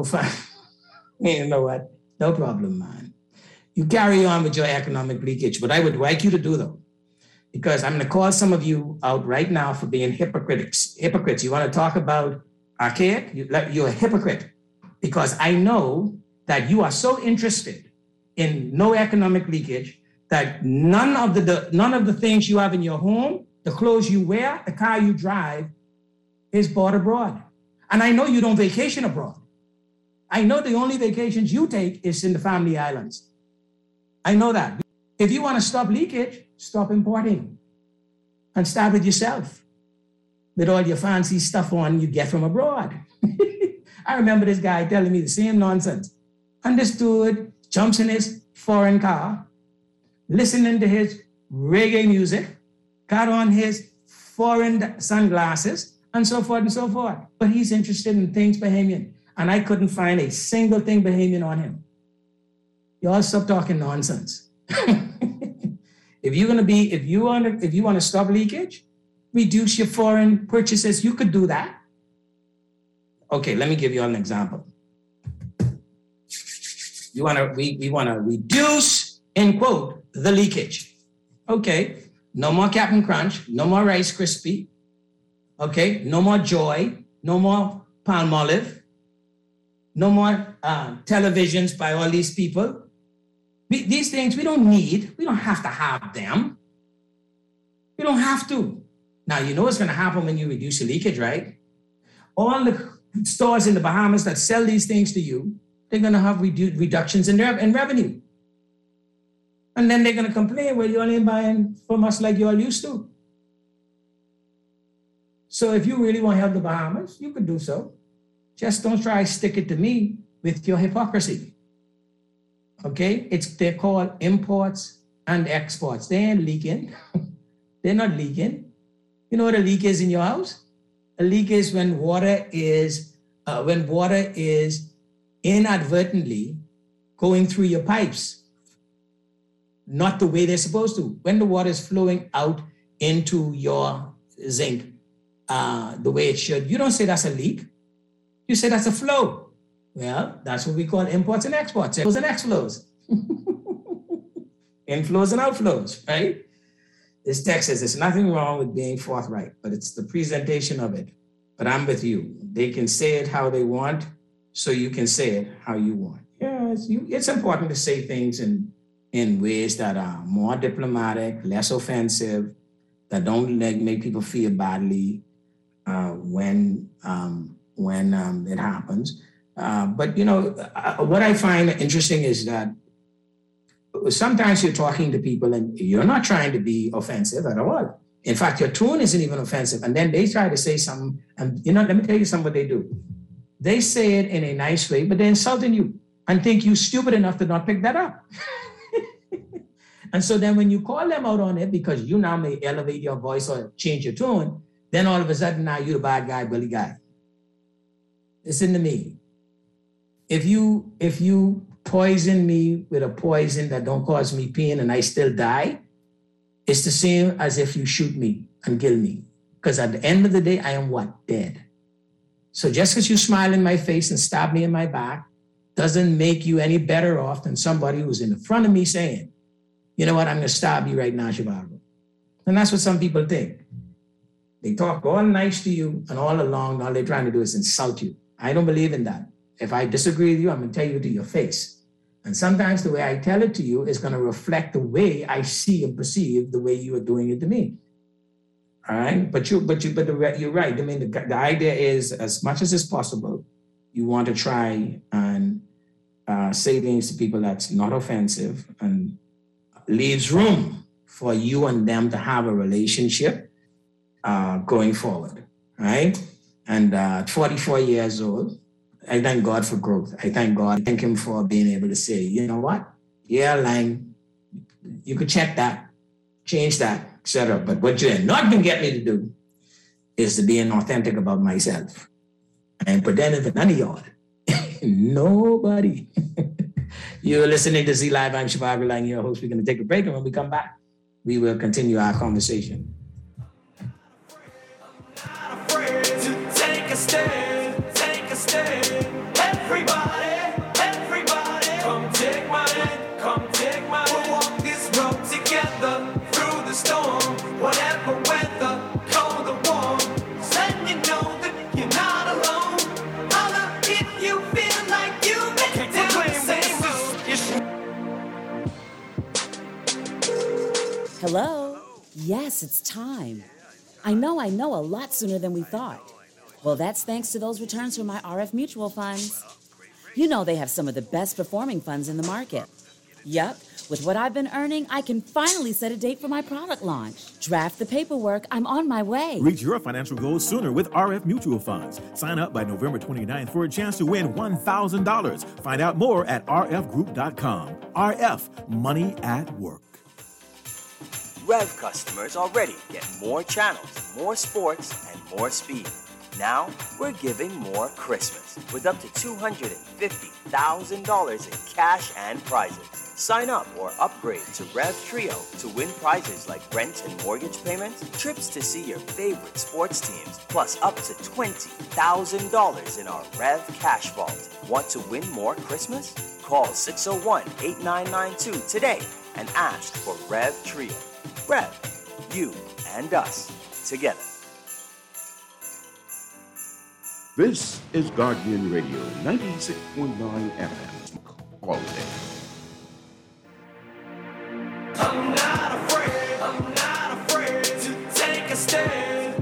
You know what? No problem, man. You carry on with your economic leakage. What I would like you to do, though, because I'm going to call some of you out right now for being hypocrites. You want to talk about archaic? You're a hypocrite, because I know that you are so interested in no economic leakage that none of the things you have in your home, the clothes you wear, the car you drive, is bought abroad. And I know you don't vacation abroad. I know the only vacations you take is in the family islands. I know that. If you want to stop leakage, stop importing and start with yourself with all your fancy stuff on you get from abroad. I remember this guy telling me the same nonsense. Understood, jumps in his foreign car, listening to his reggae music, got on his foreign sunglasses, and so forth and so forth. But he's interested in things Bahamian. And I couldn't find a single thing Bahamian on him. You all stop talking nonsense. If you want to stop leakage, reduce your foreign purchases. You could do that. Okay, let me give you all an example. We want to reduce, in quote, the leakage. Okay, no more Captain Crunch, no more Rice Krispie. Okay, no more Joy, no more Palmolive, no more televisions by all these people. These things we don't need. We don't have to have them. We don't have to. Now, you know what's going to happen when you reduce the leakage, right? All the stores in the Bahamas that sell these things to you, they're going to have reductions in revenue. And then they're going to complain, well, you're only buying from us like you all used to. So if you really want to help the Bahamas, you could do so. Just don't try to stick it to me with your hypocrisy. Okay? They're called imports and exports. They ain't leaking. They're not leaking. You know what a leak is in your house? A leak is when water is inadvertently going through your pipes, not the way they're supposed to. When the water is flowing out into your zinc the way it should, you don't say that's a leak. You say that's a flow. Well, that's what we call imports and exports. Inflows and exflows. Inflows and outflows, right? This text says there's nothing wrong with being forthright, but it's the presentation of it. But I'm with you. They can say it how they want, so you can say it how you want. Yeah, it's important to say things in ways that are more diplomatic, less offensive, that don't make people feel badly when it happens. But you know, what I find interesting is that sometimes you're talking to people and you're not trying to be offensive at all. In fact, your tone isn't even offensive. And then they try to say something, and you know, let me tell you something what they do. They say it in a nice way, but they're insulting you and think you're stupid enough to not pick that up. And so then when you call them out on it, because you now may elevate your voice or change your tone, then all of a sudden now you're the bad guy, bully guy. Listen to me. If you poison me with a poison that don't cause me pain and I still die, it's the same as if you shoot me and kill me. Because at the end of the day, I am what? Dead. So just because you smile in my face and stab me in my back doesn't make you any better off than somebody who's in front of me saying, you know what, I'm going to stab you right now, Zhivago. And that's what some people think. They talk all nice to you, and all along, all they're trying to do is insult you. I don't believe in that. If I disagree with you, I'm going to tell you to your face. And sometimes the way I tell it to you is going to reflect the way I see and perceive the way you are doing it to me. All right? But you're right. I mean, the idea is, as much as is possible, you want to try and say things to people that's not offensive and leaves room for you and them to have a relationship going forward, right? And at 44 years old, I thank God for growth. I thank him for being able to say, you know what? Yeah, Lang, you could check that, change that, etc. But what you're not going to get me to do is to be authentic about myself. I ain't pretending for none of y'all. Nobody. You're listening to Z Live. I'm Zhivago Lang, your host. We're going to take a break, and when we come back, we will continue our conversation.
Take a stand, everybody, come take my hand, we'll walk this road together through the storm, whatever weather, cold or warm, just letting you know that you're not alone, holla if you feel like you've been down the same road.
Hello? Yes, it's time. I know a lot sooner than we thought. Well, that's thanks to those returns from my RF Mutual funds. You know they have some of the best performing funds in the market. Yup, with what I've been earning, I can finally set a date for my product launch. Draft the paperwork, I'm on my way.
Reach your financial goals sooner with RF Mutual Funds. Sign up by November 29th for a chance to win $1,000. Find out more at rfgroup.com. RF, money at work.
Rev customers already get more channels, more sports, and more speed. Now, we're giving more Christmas with up to $250,000 in cash and prizes. Sign up or upgrade to Rev Trio to win prizes like rent and mortgage payments, trips to see your favorite sports teams, plus up to $20,000 in our Rev Cash Vault. Want to win more Christmas? Call 601-8992 today and ask for Rev Trio. Rev, you and us together.
This is Guardian Radio, 96.9 FM, all day.
I'm not afraid to take a stand,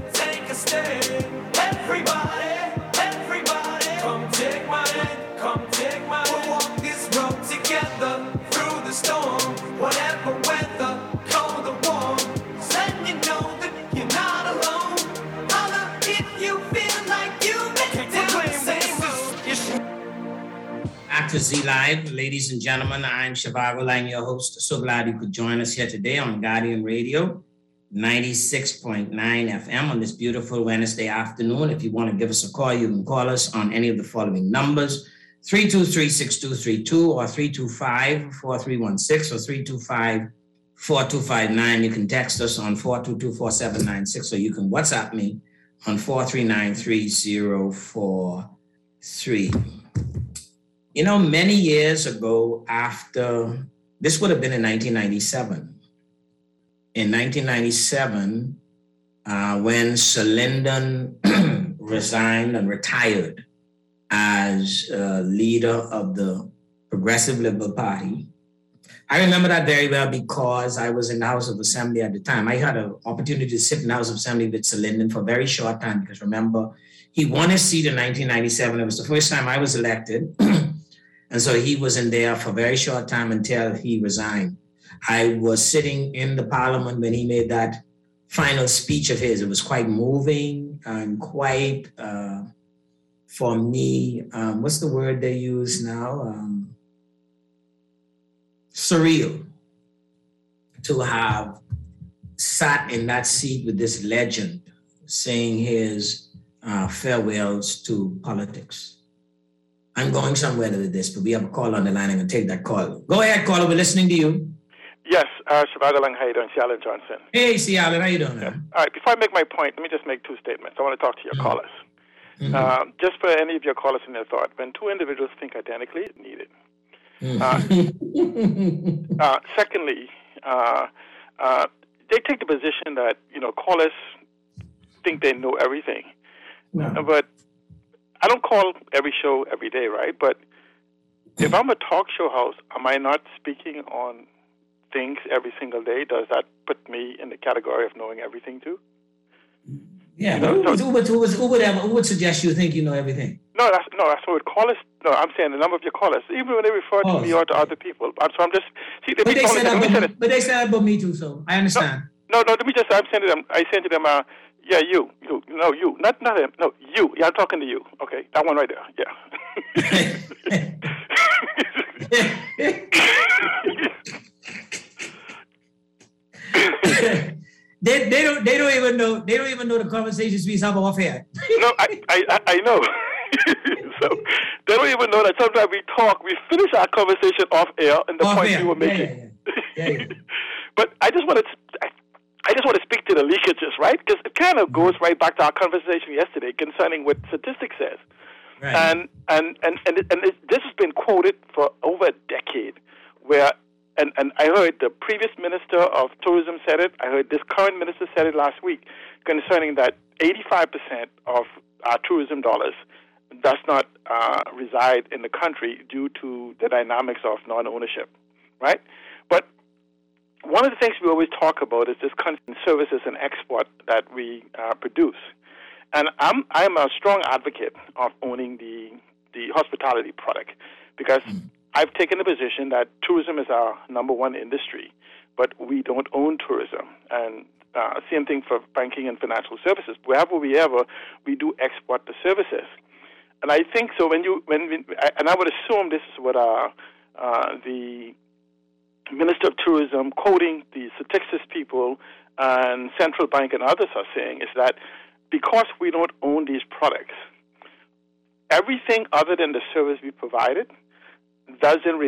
Everybody, come take my hand, We'll walk this road together through the storm, whatever weather, cold or warm. Just letting you know that you're not alone. Holler if you feel like you've been down the same road.
Back to Z Live, ladies and gentlemen. I'm Shivago Lang, your host. So glad you could join us here today on Guardian Radio, 96.9 FM on this beautiful Wednesday afternoon. If you want to give us a call, you can call us on any of the following numbers: 323-6232 or 325-4316 or 325-4259. You can text us on 422-4796 or you can WhatsApp me on 439-3043. You know, many years ago, after, this would have been in 1997. In 1997, when Sir Lyndon resigned and retired as leader of the Progressive Liberal Party, I remember that very well because I was in the House of Assembly at the time. I had an opportunity to sit in the House of Assembly with Sir Lyndon for a very short time because remember, he won his seat in 1997. It was the first time I was elected. And so he was in there for a very short time until he resigned. I was sitting in the parliament when he made that final speech of his. It was quite moving and quite, for me, what's the word they use now? Surreal to have sat in that seat with this legend saying his farewells to politics. I'm going somewhere with this, but we have a call on the line. I'm going to take that call. Go ahead, caller. We're listening to you.
Yes, Shivago Lang, how you doing? Alan Johnson.
Hey, Alan, how you doing?
Yeah. All right, before I make my point, let me just make two statements. I want to talk to your callers. Mm-hmm. Just for any of your callers in their thought, when two individuals think identically, need it. Secondly, they take the position that, callers think they know everything. No. But I don't call every show every day, right? But if I'm a talk show host, am I not speaking on things every single day? Does that put me in the category of knowing everything too?
Yeah, who would suggest you think you know everything?
No, that's what callers. No, I'm saying the number of your callers, even when they refer to me or to other people. So I'm just see. But they
say that about me too, so I understand.
No. Let me just. I'm saying to them. I say to them. Yeah, you, not him. No, you. Yeah, I'm talking to you. Okay, that one right there. Yeah.
They don't even know the conversations we have off air.
No, I know. So they don't even know that sometimes we finish our conversation off air and the point we were making. Yeah. But I just want to speak to the leakages, right? Because it kind of goes right back to our conversation yesterday concerning what statistics says. Right. And this has been quoted for over a decade, where and I heard the previous minister of tourism said it. I heard this current minister said it last week concerning that 85% of our tourism dollars does not reside in the country due to the dynamics of non-ownership, right? But one of the things we always talk about is this content services and export that we produce. And I'm a strong advocate of owning the hospitality product because I've taken the position that tourism is our number one industry, but we don't own tourism. And same thing for banking and financial services. Wherever we do export the services. And I think so and I would assume this is what the Minister of Tourism, quoting the statistics people and Central Bank and others are saying, is that because we don't own these products, everything other than the service we provided doesn't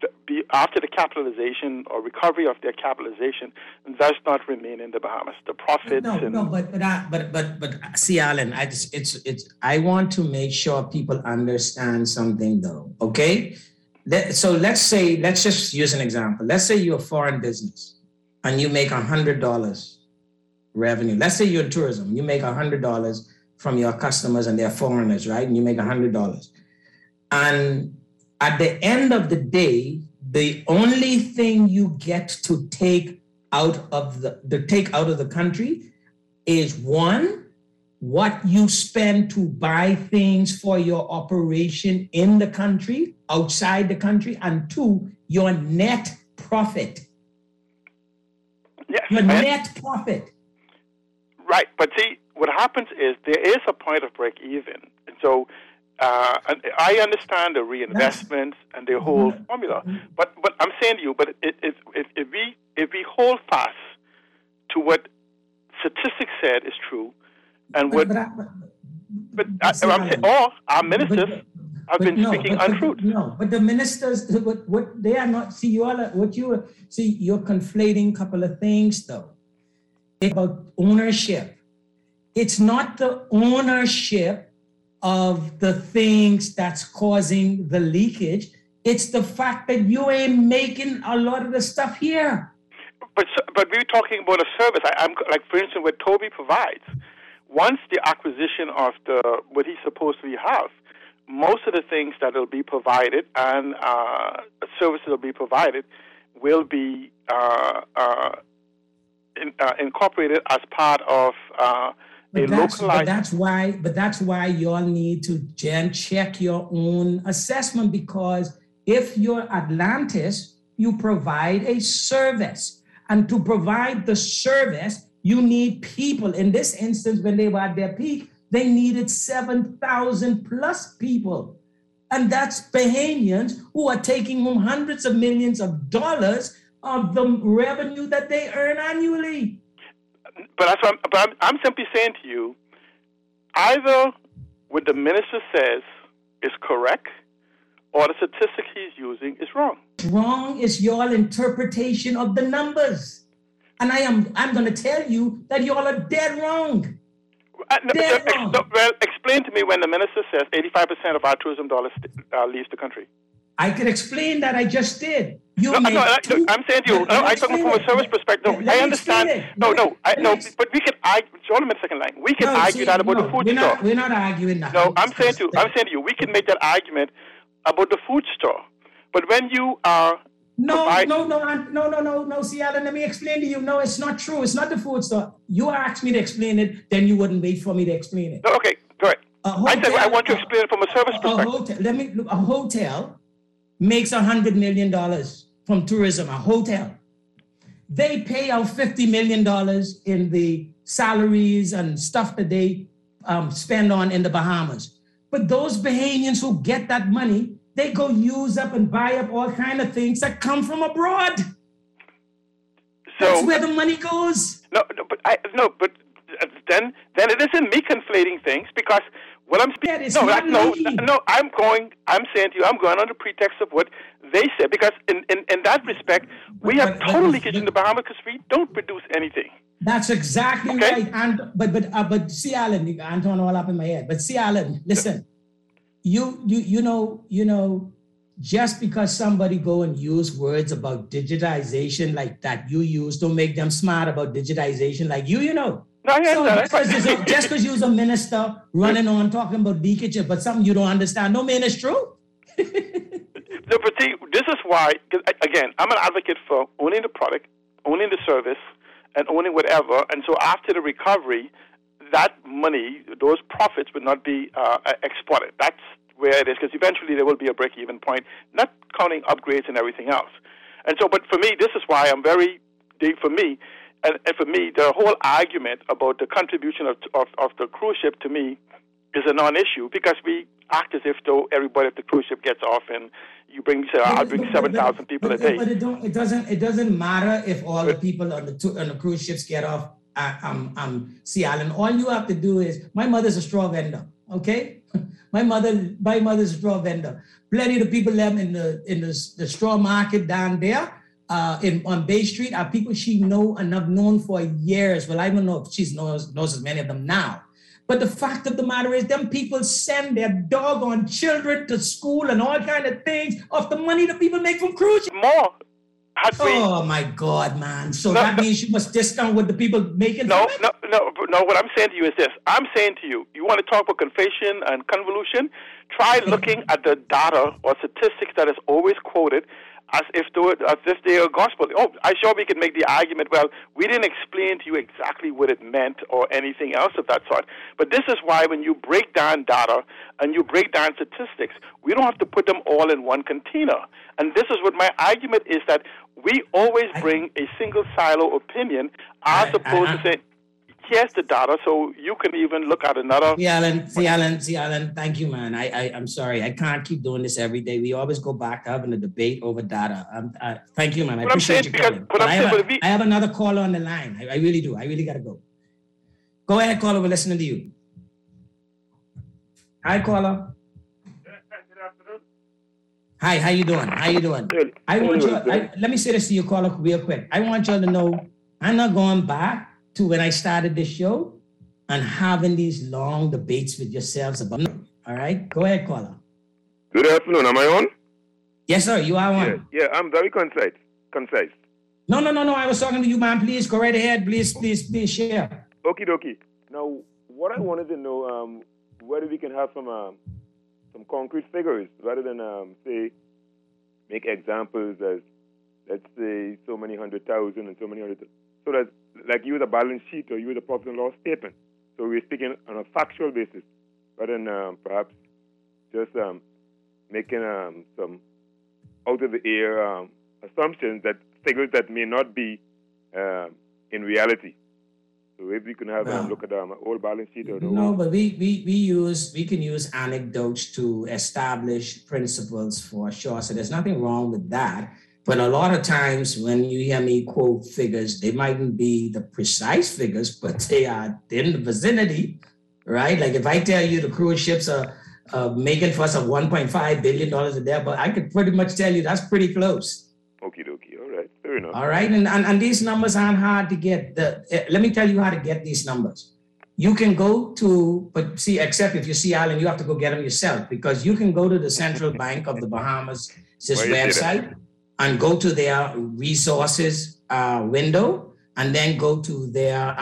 after the capitalization or recovery of their capitalization, does not remain in the Bahamas. The profits.
But see, Alan, I want to make sure people understand something, though. Okay, so let's just use an example. Let's say you're a foreign business and you make $100 revenue. Let's say you're in tourism, you make $100 from your customers and they're foreigners, right? And you make $100, and at the end of the day, the only thing you get to take out of the country is, one, what you spend to buy things for your operation in the country, outside the country, and two, your net profit.
Yes,
your net profit.
Right, but see, what happens is there is a point of break even, and so. And I understand the reinvestments and the whole formula, but I'm saying to you, but if we hold fast to what statistics said is true, and I'm saying, our ministers have been speaking untruth.
No, but the ministers, what they are not. See, you're conflating a couple of things, though. It's about ownership. It's not the ownership of the things that's causing the leakage. It's the fact that you ain't making a lot of the stuff here.
But we're talking about a service. I'm like, for instance, what Toby provides. Once the acquisition of what he's supposed to have, most of the things that will be provided and services will be provided will be incorporated as part of But
that's why y'all need to check your own assessment, because if you're Atlantis, you provide a service. And to provide the service, you need people. In this instance, when they were at their peak, they needed 7,000 plus people. And that's Bahamians who are taking home hundreds of millions of dollars of the revenue that they earn annually.
But I'm simply saying to you, either what the minister says is correct, or the statistic he's using is wrong.
Wrong is your interpretation of the numbers, and I'm going to tell you that y'all are dead wrong.
Well, explain to me when the minister says 85% of our tourism dollars leaves the country.
I can explain that. I just did.
I'm saying to you, I'm talking from a service perspective. I understand. But we can argue. Hold on a second line. We can argue that about the food store.
We're not arguing that.
No, I'm saying to you, we can make that argument about the food store. But when you are
No, see, Alan, let me explain to you. No, it's not true. It's not the food store. You asked me to explain it, then you wouldn't wait for me to explain it.
No, okay, go ahead. I said I want to explain it from a service perspective.
A hotel makes $100 million from tourism, a hotel. They pay out $50 million in the salaries and stuff that they spend on in the Bahamas. But those Bahamians who get that money, they go use up and buy up all kind of things that come from abroad. That's where the money goes.
But then it isn't me conflating things, because what I'm speaking. I'm saying to you, I'm going on the pretext of what they said, because in that respect, we have total leakage in the Bahamas because we don't produce anything.
That's exactly right. And but see, Alan, I'm throwing all up in my head. But see, Alan, listen. You know, just because somebody go and use words about digitization like that you use, don't make them smart about digitization like you know.
No,
just because you're a minister running on talking about leakage, but something you don't understand, no man, it's true.
No, but see, this is why, again, I'm an advocate for owning the product, owning the service, and owning whatever. And so after the recovery, that money, those profits would not be exported. That's where it is, because eventually there will be a break-even point, not counting upgrades and everything else. And so, but for me, this is why I'm very, for me, the whole argument about the contribution of the cruise ship to me is a non-issue, because we act as if though everybody at the cruise ship gets off and you I'll bring 7,000 people a day.
But it doesn't matter if all the people on the cruise ships get off. See, Alan, all you have to do is, my mother's a straw vendor, okay? my mother's straw vendor. Plenty of the people them in the straw market down there on Bay Street are people she know and have known for years. Well, I don't know if she knows as many of them now. But the fact of the matter is, them people send their doggone children to school and all kind of things off the money that people make from cruise ships.
More.
Oh my God, man! So that means you must discount what the people making.
No. What I'm saying to you is this: I'm saying to you, you want to talk about conflation and convolution? Try looking at the data or statistics that is always quoted as if they are gospel. Oh, I'm sure we can make the argument, well, we didn't explain to you exactly what it meant or anything else of that sort. But this is why when you break down data and you break down statistics, we don't have to put them all in one container. And this is what my argument is, that we always bring a single silo opinion as opposed to saying, here's the data, so you can even look at another.
See, Alan, thank you, man. I'm sorry. I can't keep doing this every day. We always go back to having a debate over data. Thank you, man. I appreciate you calling. I have another caller on the line. I really do. I really got to go. Go ahead, caller. We're listening to you. Hi, caller. Hi, how you doing? Let me say this to you, caller, real quick. I want y'all to know I'm not going back to when I started this show and having these long debates with yourselves about. All right? Go ahead, caller.
Good afternoon. Am I on?
Yes, sir. You are on.
Yeah, I'm very concise.
No. I was talking to you, man. Please go right ahead. Please share.
Okie dokie. Now, what I wanted to know, whether we can have some concrete figures rather than, say, make examples as, let's say, so many 100,000 and so many 100,000. So that, like, use a balance sheet or use a profit and loss statement. So we're speaking on a factual basis rather than perhaps just making some out-of-the-air assumptions, that figures that may not be in reality. So if we can have look at an old balance sheet or
but we can use anecdotes to establish principles for sure. So there's nothing wrong with that. But a lot of times when you hear me quote figures, they mightn't be the precise figures, but they are in the vicinity, right? Like if I tell you the cruise ships are making for us $1.5 billion a day, but I could pretty much tell you that's pretty close.
Okie dokie. All right. Fair enough.
All right. And these numbers aren't hard to get. Let me tell you how to get these numbers. You can go to, but see, except if you see Alan, you have to go get them yourself, because you can go to the Central Bank of the Bahamas' website and go to their resources window, and then go to their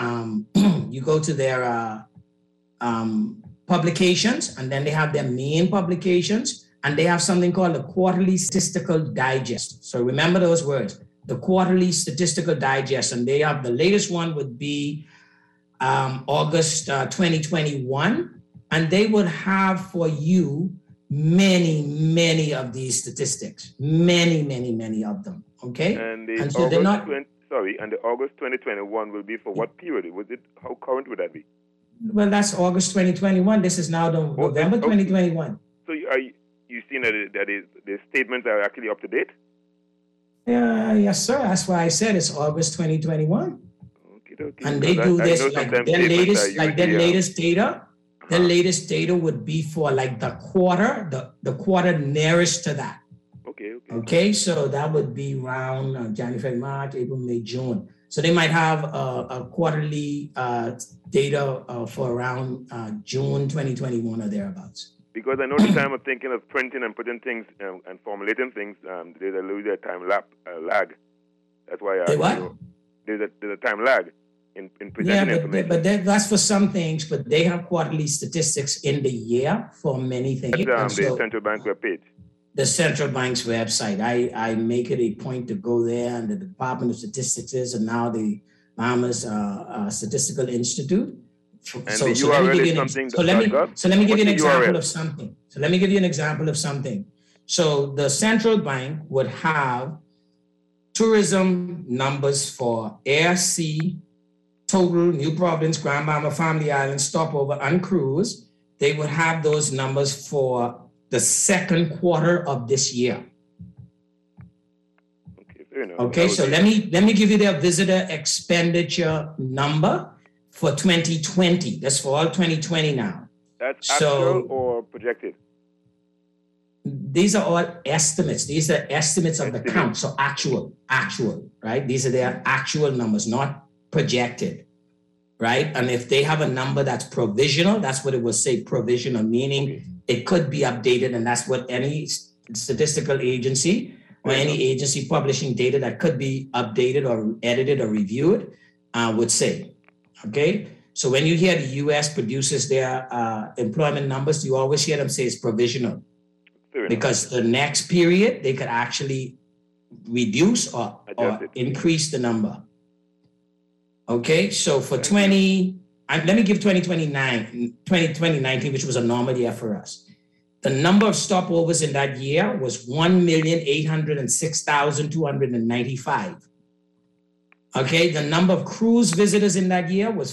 publications, and then they have their main publications, and they have something called the Quarterly Statistical Digest. So remember those words, the Quarterly Statistical Digest, and they have the latest one would be August 2021, and they would have for you many of these statistics, many of them. Okay,
and the August 2021 will be for what period? How current would that be?
Well, that's August 2021. This is now the November 2021.
So you seen that the statements are actually up to date?
Yes, sir. That's why I said it's August 2021.
Okay.
And they do this like their latest data. The latest data would be for like the quarter nearest to that. Okay. So that would be around January, February, March, April, May, June. So they might have a quarterly data for around June 2021 or thereabouts.
Because I know the time of thinking of printing and putting things and formulating things, there's a little time lag. That's why there's a time lag in presenting information.
But that's for some things, but they have quarterly statistics in the year for many things.
The Central Bank webpage.
The Central Bank's website. I make it a point to go there, and the Department of Statistics is, and now the Bahamas Statistical Institute. So let me give you an example of something. So the Central Bank would have tourism numbers for air, sea, total, New Providence, Grand Bahama, Family Island, stopover, and cruise. They would have those numbers for the second quarter of this year.
Okay, fair enough.
Okay, so let me give you their visitor expenditure number for 2020. That's for all 2020 now.
That's actual or projected?
These are all estimates. These are estimates of the count. So actual, right? These are their actual numbers, not projected, right? And if they have a number that's provisional, that's what it will say, provisional, meaning it could be updated. And that's what any statistical agency or any agency publishing data that could be updated or edited or reviewed would say, okay? So when you hear the U.S. produces their employment numbers, you always hear them say it's provisional. Because the next period, they could actually reduce or increase the number. Okay, so for let me give 2019, which was a normal year for us. The number of stopovers in that year was 1,806,295. Okay, the number of cruise visitors in that year was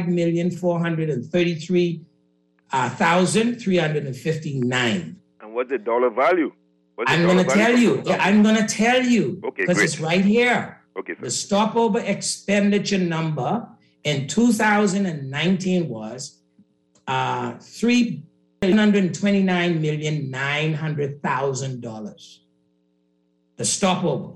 5,433,359.
And what's the dollar value?
I'm going to tell you. Yeah, I'm going to tell you.
Okay,
because it's right here.
Okay, sir.
The stopover expenditure number in 2019 was $329,900,000. The stopover.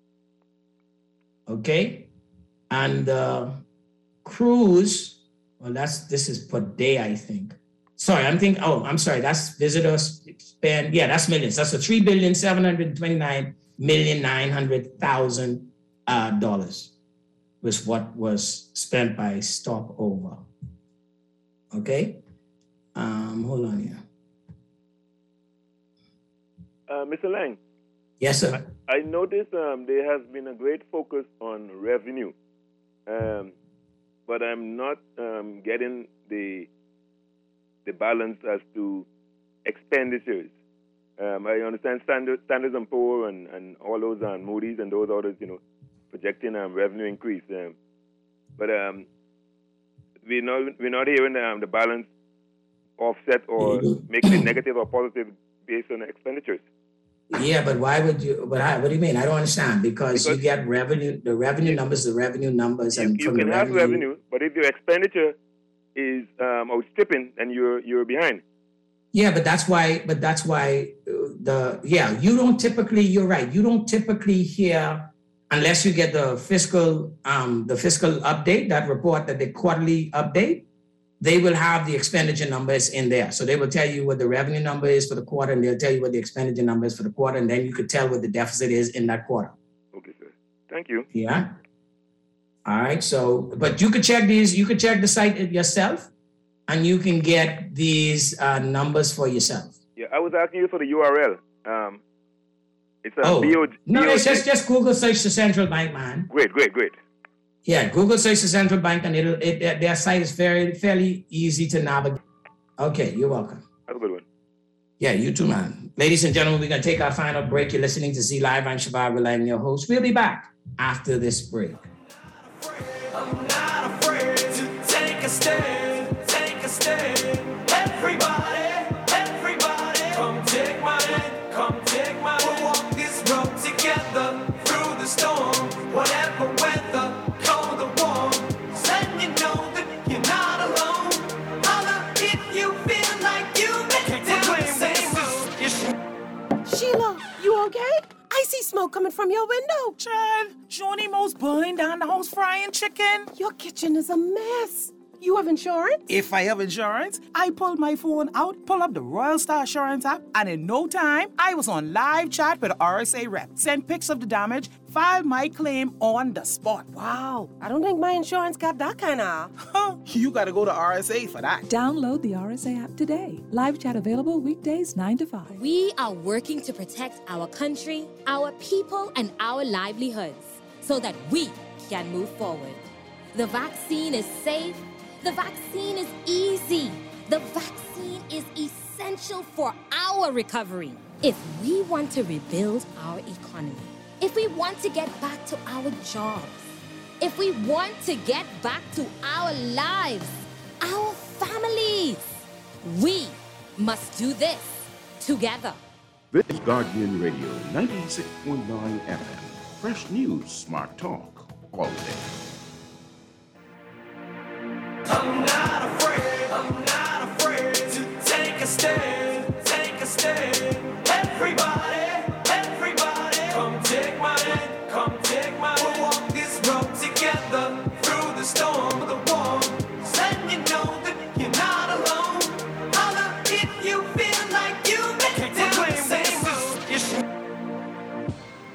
Okay, and cruise. Well, this is per day, I think. Sorry, I'm sorry. That's visitors spend. Yeah, that's millions. That's a $3,729,900,000 was what was spent by stopover. Okay, hold on here.
Mr. Lang.
Yes, sir.
I noticed there has been a great focus on revenue, but I'm not getting the balance as to expenditures. I understand Standards & Poor and all those Moody's and those others, projecting revenue increase. But we're not hearing the balance offset or making it negative or positive based on expenditures.
Yeah, but why would you? But what do you mean? I don't understand. Because you get revenue, the revenue numbers, and
you can have revenue, but if your expenditure is outstripping, then you're behind.
Yeah, but that's why. You don't typically. You're right. You don't typically hear unless you get the fiscal update, that report, that the quarterly update. They will have the expenditure numbers in there. So they will tell you what the revenue number is for the quarter, and they'll tell you what the expenditure number is for the quarter, and then you could tell what the deficit is in that quarter.
Okay, sir. Thank you.
Yeah. All right. So, but you could check these. You could check the site yourself, and you can get these numbers for yourself.
Yeah, I was asking you for the URL. It's a
BOJ. No, it's just Google search the central bank, man.
Great.
Yeah, Google search the central bank, and their site is fairly easy to navigate. Okay, you're welcome.
Have a good one.
Yeah, you too, man. Ladies and gentlemen, we're going to take our final break. You're listening to Z Live. I'm Shabab Relaim, your host. We'll be back after this break.
I'm not afraid to take a stand, Everybody, come take my hand, We'll walk this road together through the storm, whatever weather, cold or warm. Let you know that you're not alone. Holla if you feel like you make the same.
Sheila, you okay? I see smoke coming from your window.
Chad, Shawnee Mo's burning down the house frying chicken.
Your kitchen is a mess. You have insurance?
If I have insurance, I pulled my phone out, pull up the Royal Star Assurance app, and in no time, I was on live chat with the RSA rep. Sent pics of the damage, filed my claim on the spot.
Wow, I don't think my insurance got that kind of.
You gotta go to RSA for that.
Download the RSA app today. Live chat available weekdays 9 to 5.
We are working to protect our country, our people, and our livelihoods so that we can move forward. The vaccine is safe. The vaccine is easy. The vaccine is essential for our recovery. If we want to rebuild our economy, if we want to get back to our jobs, if we want to get back to our lives, our families, we must do this together.
This is Guardian Radio 96.9 FM. Fresh news, smart talk, all day.
I'm not afraid to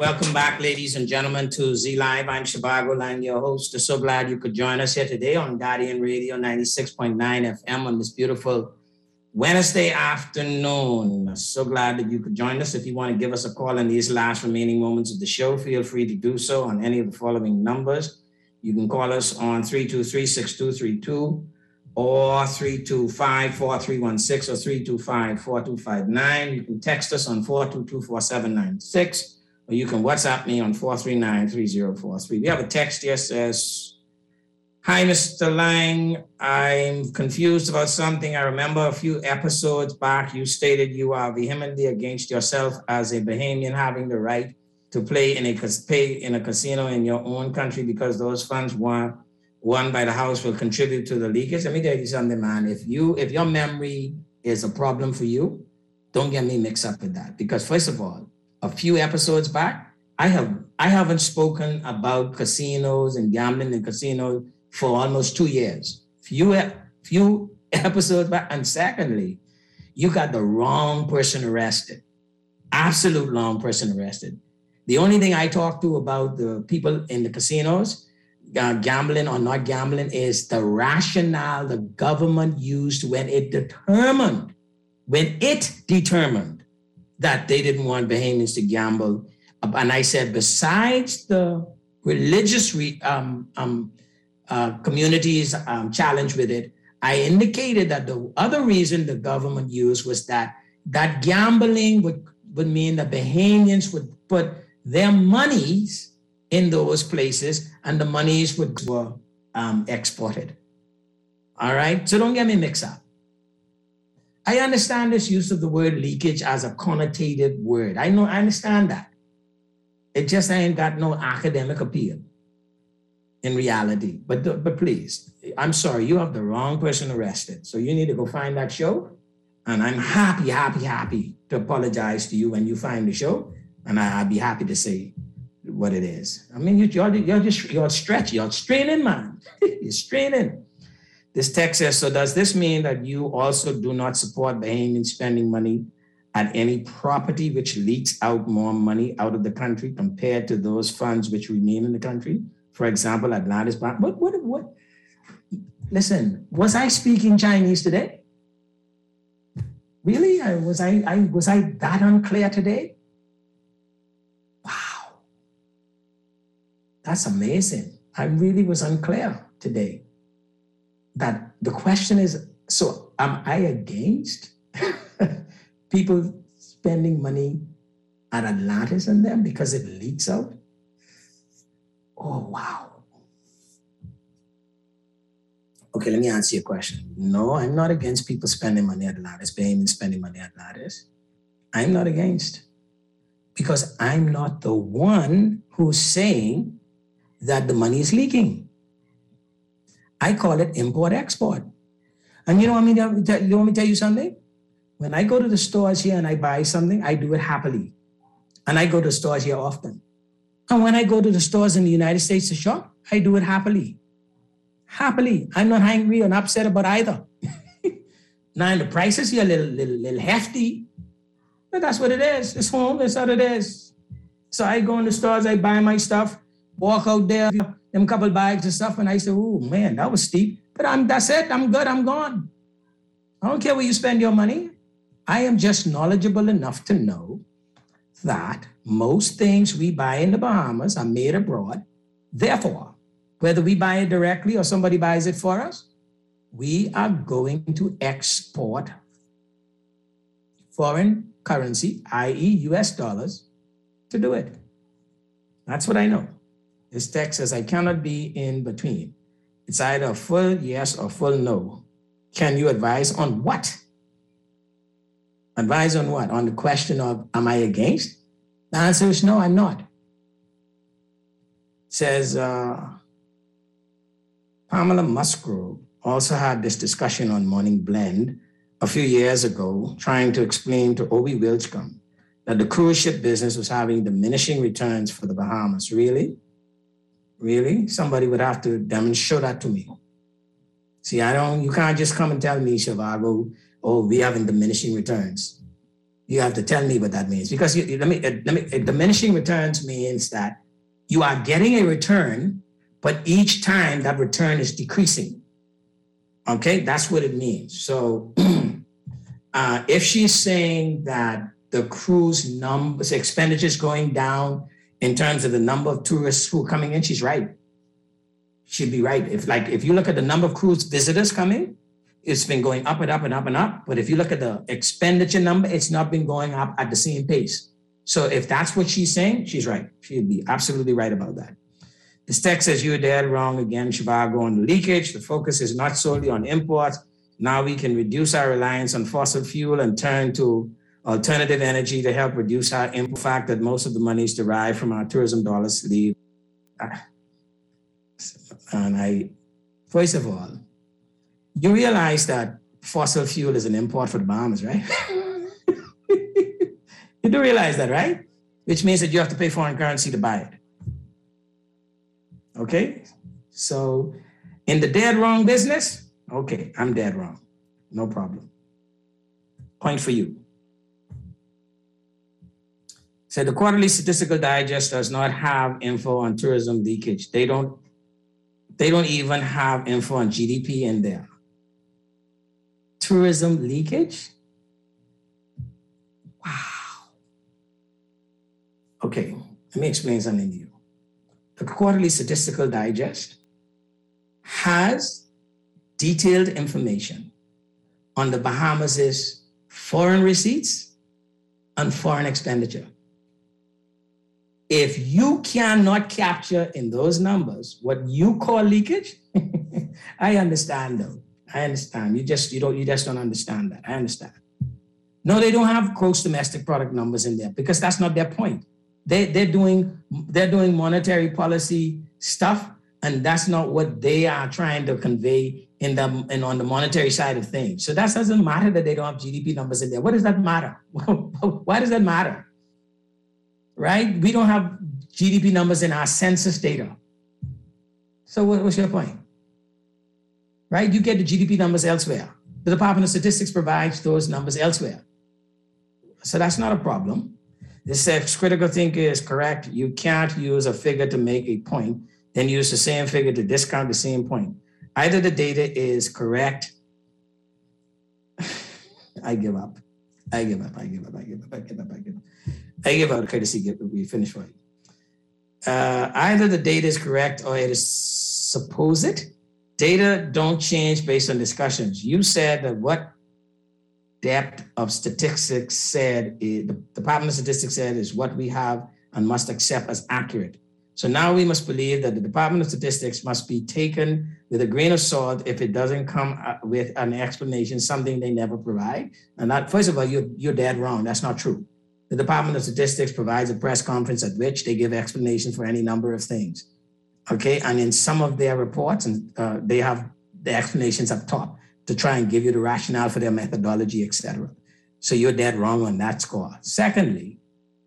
Welcome back, ladies and gentlemen, to Z Live. I'm Zhivago Lang, your host. So glad you could join us here today on Guardian Radio 96.9 FM on this beautiful Wednesday afternoon. So glad that you could join us. If you want to give us a call in these last remaining moments of the show, feel free to do so on any of the following numbers. You can call us on 323-6232 or 325-4316 or 325-4259. You can text us on 422-4796. Or you can WhatsApp me on 439-3043. We have a text here says, "Hi, Mr. Lang. I'm confused about something. I remember a few episodes back, you stated you are vehemently against yourself as a Bahamian having the right to play in a casino in your own country because those funds won by the House will contribute to the leakage." Let me tell you something, man. If your memory is a problem for you, don't get me mixed up with that. Because first of all, a few episodes back, I haven't spoken about casinos and gambling in casinos for almost 2 years. Few episodes back. And secondly, you got the wrong person arrested. Absolute wrong person arrested. The only thing I talk to about the people in the casinos, gambling or not gambling, is the rationale the government used when it determined that they didn't want Bahamians to gamble. And I said, besides the religious communities challenge with it, I indicated that the other reason the government used was that gambling would mean that Bahamians would put their monies in those places and the monies were exported. All right, so don't get me mixed up. I understand this use of the word leakage as a connotative word. I understand that. It just ain't got no academic appeal in reality. But please, I'm sorry, you have the wrong person arrested. So you need to go find that show. And I'm happy to apologize to you when you find the show. And I'll be happy to say what it is. I mean, you're stretching, you're straining, man. You're straining. This text says, so does this mean that you also do not support Bahamians spending money at any property which leaks out more money out of the country compared to those funds which remain in the country? For example, Atlantis Bank. What? Listen, was I speaking Chinese today? Really? Was I that unclear today? Wow. That's amazing. I really was unclear today. That the question is, so am I against people spending money at Atlantis and them because it leaks out? Oh, wow. Okay, let me answer your question. No, I'm not against people spending money at Atlantis, Bahamians spending money at Atlantis. I'm not against. Because I'm not the one who's saying that the money is leaking. I call it import-export. And you want me to tell you something? When I go to the stores here and I buy something, I do it happily. And I go to stores here often. And when I go to the stores in the United States to shop, I do it happily. Happily. I'm not angry or upset about either. Now, the prices here are a little hefty, but that's what it is. It's home, that's what it is. So I go in the stores, I buy my stuff, walk out there, them couple bags and stuff, and I say, oh man, that was steep. But that's it, I'm good, I'm gone. I don't care where you spend your money. I am just knowledgeable enough to know that most things we buy in the Bahamas are made abroad. Therefore, whether we buy it directly or somebody buys it for us, we are going to export foreign currency, i.e. US dollars, to do it. That's what I know. This text says, I cannot be in between. It's either a full yes or full no. Can you advise on what? Advise on what? On the question of, am I against? The answer is no, I'm not. It says, Pamela Musgrove also had this discussion on Morning Blend a few years ago, trying to explain to Obi Wilchcombe that the cruise ship business was having diminishing returns for the Bahamas. Really? Really? Somebody would have to demonstrate that to me. See, you can't just come and tell me, Zhivago, oh, we having diminishing returns. You have to tell me what that means, because diminishing returns means that you are getting a return, but each time that return is decreasing. Okay, that's what it means. So if she's saying that the cruise numbers, expenditures going down in terms of the number of tourists who are coming in, she's right. She'd be right. If you look at the number of cruise visitors coming, it's been going up and up and up and up. But if you look at the expenditure number, it's not been going up at the same pace. So if that's what she's saying, she's right. She'd be absolutely right about that. This text says you're dead wrong again, Shivago, on the leakage. The focus is not solely on imports. Now we can reduce our reliance on fossil fuel and turn to alternative energy to help reduce our import. The fact that most of the money is derived from our tourism dollars leave. First of all, you realize that fossil fuel is an import for the Bahamas, right? You do realize that, right? Which means that you have to pay foreign currency to buy it. Okay? So in the dead wrong business, okay, I'm dead wrong. No problem. Point for you. So the Quarterly Statistical Digest does not have info on tourism leakage. They don't even have info on GDP in there. Tourism leakage? Wow. Okay, let me explain something to you. The Quarterly Statistical Digest has detailed information on the Bahamas' foreign receipts and foreign expenditure. If you cannot capture in those numbers what you call leakage, I understand though. I understand. You just don't understand that. I understand. No, they don't have gross domestic product numbers in there because that's not their point. They're doing monetary policy stuff, and that's not what they are trying to convey on the monetary side of things. So that doesn't matter that they don't have GDP numbers in there. What does that matter? Why does that matter? Right? We don't have GDP numbers in our census data. So what's your point? Right? You get the GDP numbers elsewhere. The Department of Statistics provides those numbers elsewhere. So that's not a problem. This says critical thinking is correct. You can't use a figure to make a point, then use the same figure to discount the same point. Either the data is correct. I give up. I give up. Courtesy, we finish for you. Either the data is correct or it is supposed. Data don't change based on discussions. You said that what depth of statistics said, the Department of Statistics said is what we have and must accept as accurate. So now we must believe that the Department of Statistics must be taken with a grain of salt if it doesn't come with an explanation, something they never provide. And that, first of all, you're dead wrong. That's not true. The Department of Statistics provides a press conference at which they give explanations for any number of things. Okay, and in some of their reports, and they have the explanations up top to try and give you the rationale for their methodology, etc. So you're dead wrong on that score. Secondly,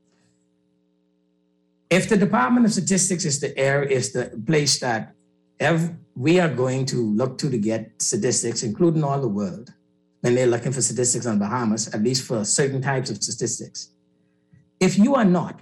if the Department of Statistics is the place that we are going to look to get statistics, including all the world, when they're looking for statistics on Bahamas, at least for certain types of statistics. If you are not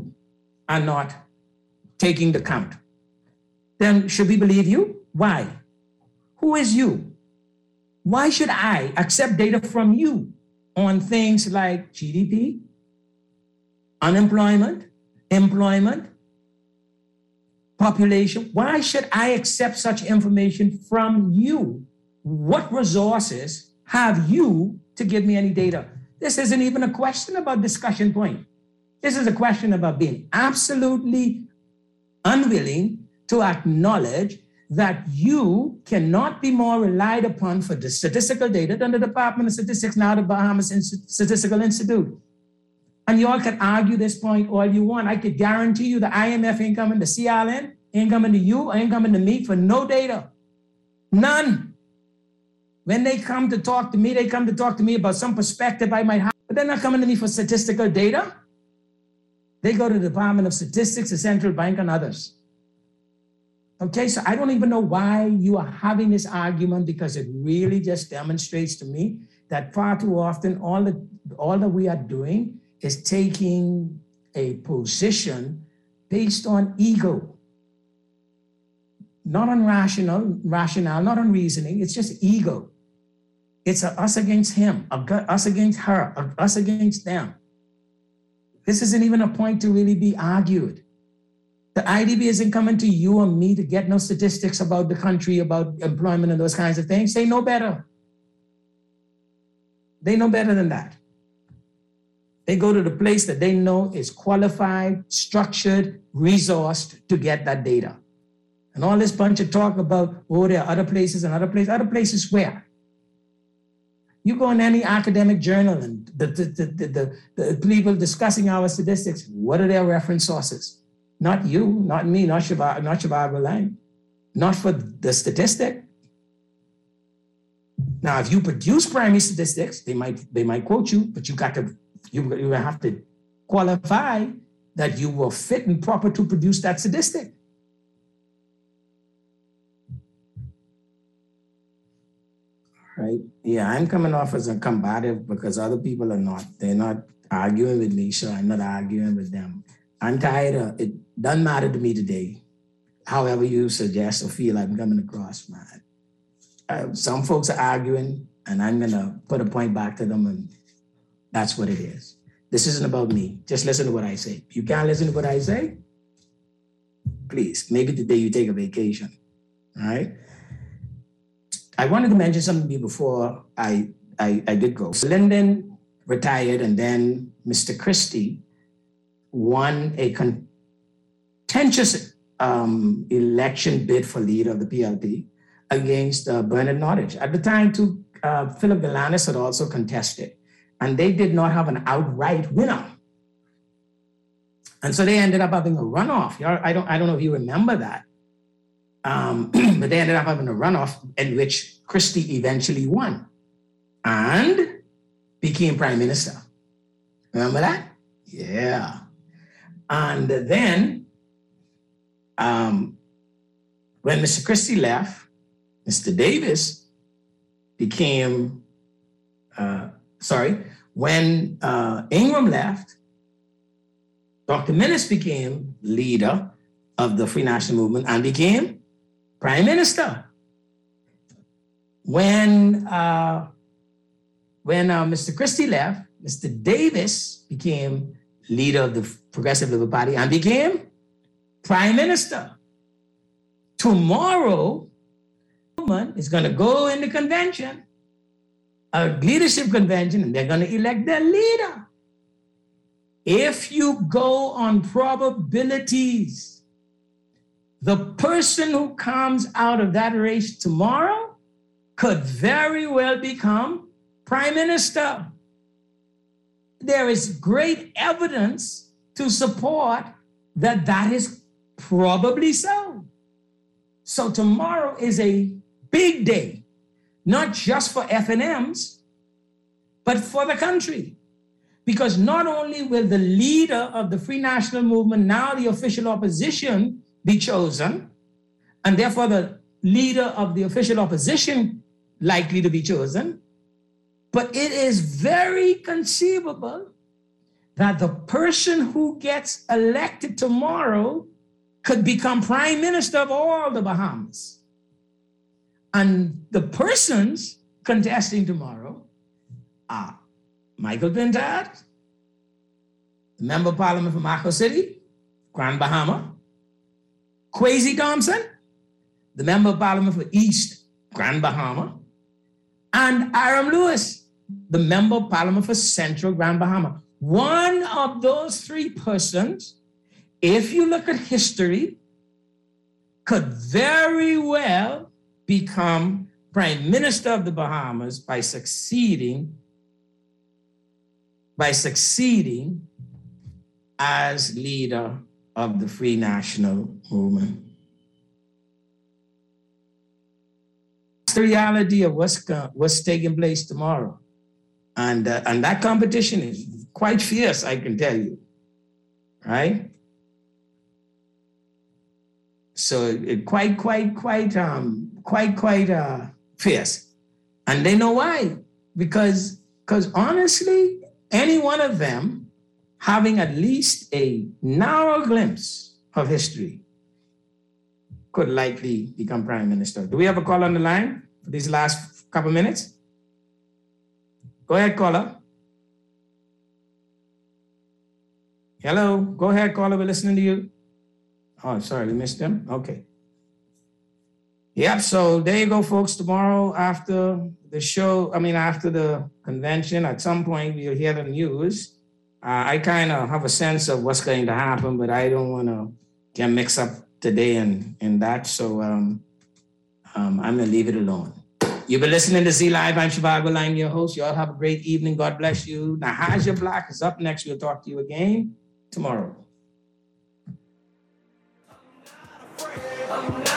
taking the count, then should we believe you? Why? Who is you? Why should I accept data from you on things like GDP, unemployment, employment, population? Why should I accept such information from you? What resources have you to give me any data? This isn't even a question about discussion point. This is a question about being absolutely unwilling to acknowledge that you cannot be more relied upon for the statistical data than the Department of Statistics, now the Bahamas Statistical Institute. And you all can argue this point all you want. I could guarantee you the IMF ain't coming to CLN, ain't coming to you, ain't coming to me for no data. None. When they come to talk to me, they come to talk to me about some perspective I might have, but they're not coming to me for statistical data. They go to the Department of Statistics, the Central Bank, and others. Okay, so I don't even know why you are having this argument, because it really just demonstrates to me that far too often all the all that we are doing is taking a position based on ego. Not on rationale, not on reasoning. It's just ego. It's us against him, us against her, us against them. This isn't even a point to really be argued. The IDB isn't coming to you and me to get no statistics about the country, about employment and those kinds of things. They know better. They know better than that. They go to the place that they know is qualified, structured, resourced to get that data. And all this bunch of talk about, oh, there are other places and other places where? You go in any academic journal and the people discussing our statistics, what are their reference sources? Not you, not me, not Shabab Lang, not for the statistic. Now, if you produce primary statistics, they might quote you, but you have to qualify that you were fit and proper to produce that statistic. Right? Yeah, I'm coming off as a combative because other people are not. They're not arguing with me, so I'm not arguing with them. I'm tired of it. Doesn't matter to me today, however you suggest or feel I'm coming across, man. Some folks are arguing, and I'm going to put a point back to them, and that's what it is. This isn't about me. Just listen to what I say. If you can't listen to what I say, please, maybe today you take a vacation, all right? I wanted to mention something to you before I did go. So Lyndon retired, and then Mr. Christie won a contentious election bid for leader of the PLP against Bernard Nottage. At the time, too, Philip Galanis had also contested, and they did not have an outright winner. And so they ended up having a runoff. I don't know if you remember that. But they ended up having a runoff in which Christie eventually won and became prime minister. Remember that? Yeah. And then when Mr. Christie left, Mr. Davis became, when Ingram left, Dr. Minnis became leader of the Free National Movement and became prime minister. When Mr. Christie left, Mr. Davis became leader of the Progressive Labour Party and became prime minister. Tomorrow, the movement is going to go in the convention, a leadership convention, and they're going to elect their leader. If you go on probabilities, the person who comes out of that race tomorrow could very well become prime minister. There is great evidence to support that is probably so. So tomorrow is a big day, not just for FNMs, but for the country. Because not only will the leader of the Free National Movement, now the official opposition, be chosen, and therefore the leader of the official opposition likely to be chosen, but it is very conceivable that the person who gets elected tomorrow could become prime minister of all the Bahamas. And the persons contesting tomorrow are Michael Pintard, the Member of Parliament from Akko City, Grand Bahama, Kwesi Thompson, the Member of Parliament for East Grand Bahama, and Aram Lewis, the Member of Parliament for Central Grand Bahama. One of those three persons, if you look at history, could very well become Prime Minister of the Bahamas by succeeding as leader of the Free National Movement. It's the reality of what's taking place tomorrow. And that competition is quite fierce, I can tell you, right? So it quite fierce. And they know why, because honestly, any one of them having at least a narrow glimpse of history could likely become prime minister. Do we have a call on the line for these last couple minutes? Go ahead, caller. Hello, go ahead, caller. We're listening to you. Oh, sorry, we missed him. Okay. Yep, so there you go, folks. Tomorrow after the show, after the convention, at some point we'll hear the news. I kind of have a sense of what's going to happen, but I don't want to get mixed up today in that. So I'm going to leave it alone. You've been listening to Z Live. I'm Shivago Lang, your host. You all have a great evening. God bless you. Nahaja Black is up next. We'll talk to you again tomorrow.
I'm not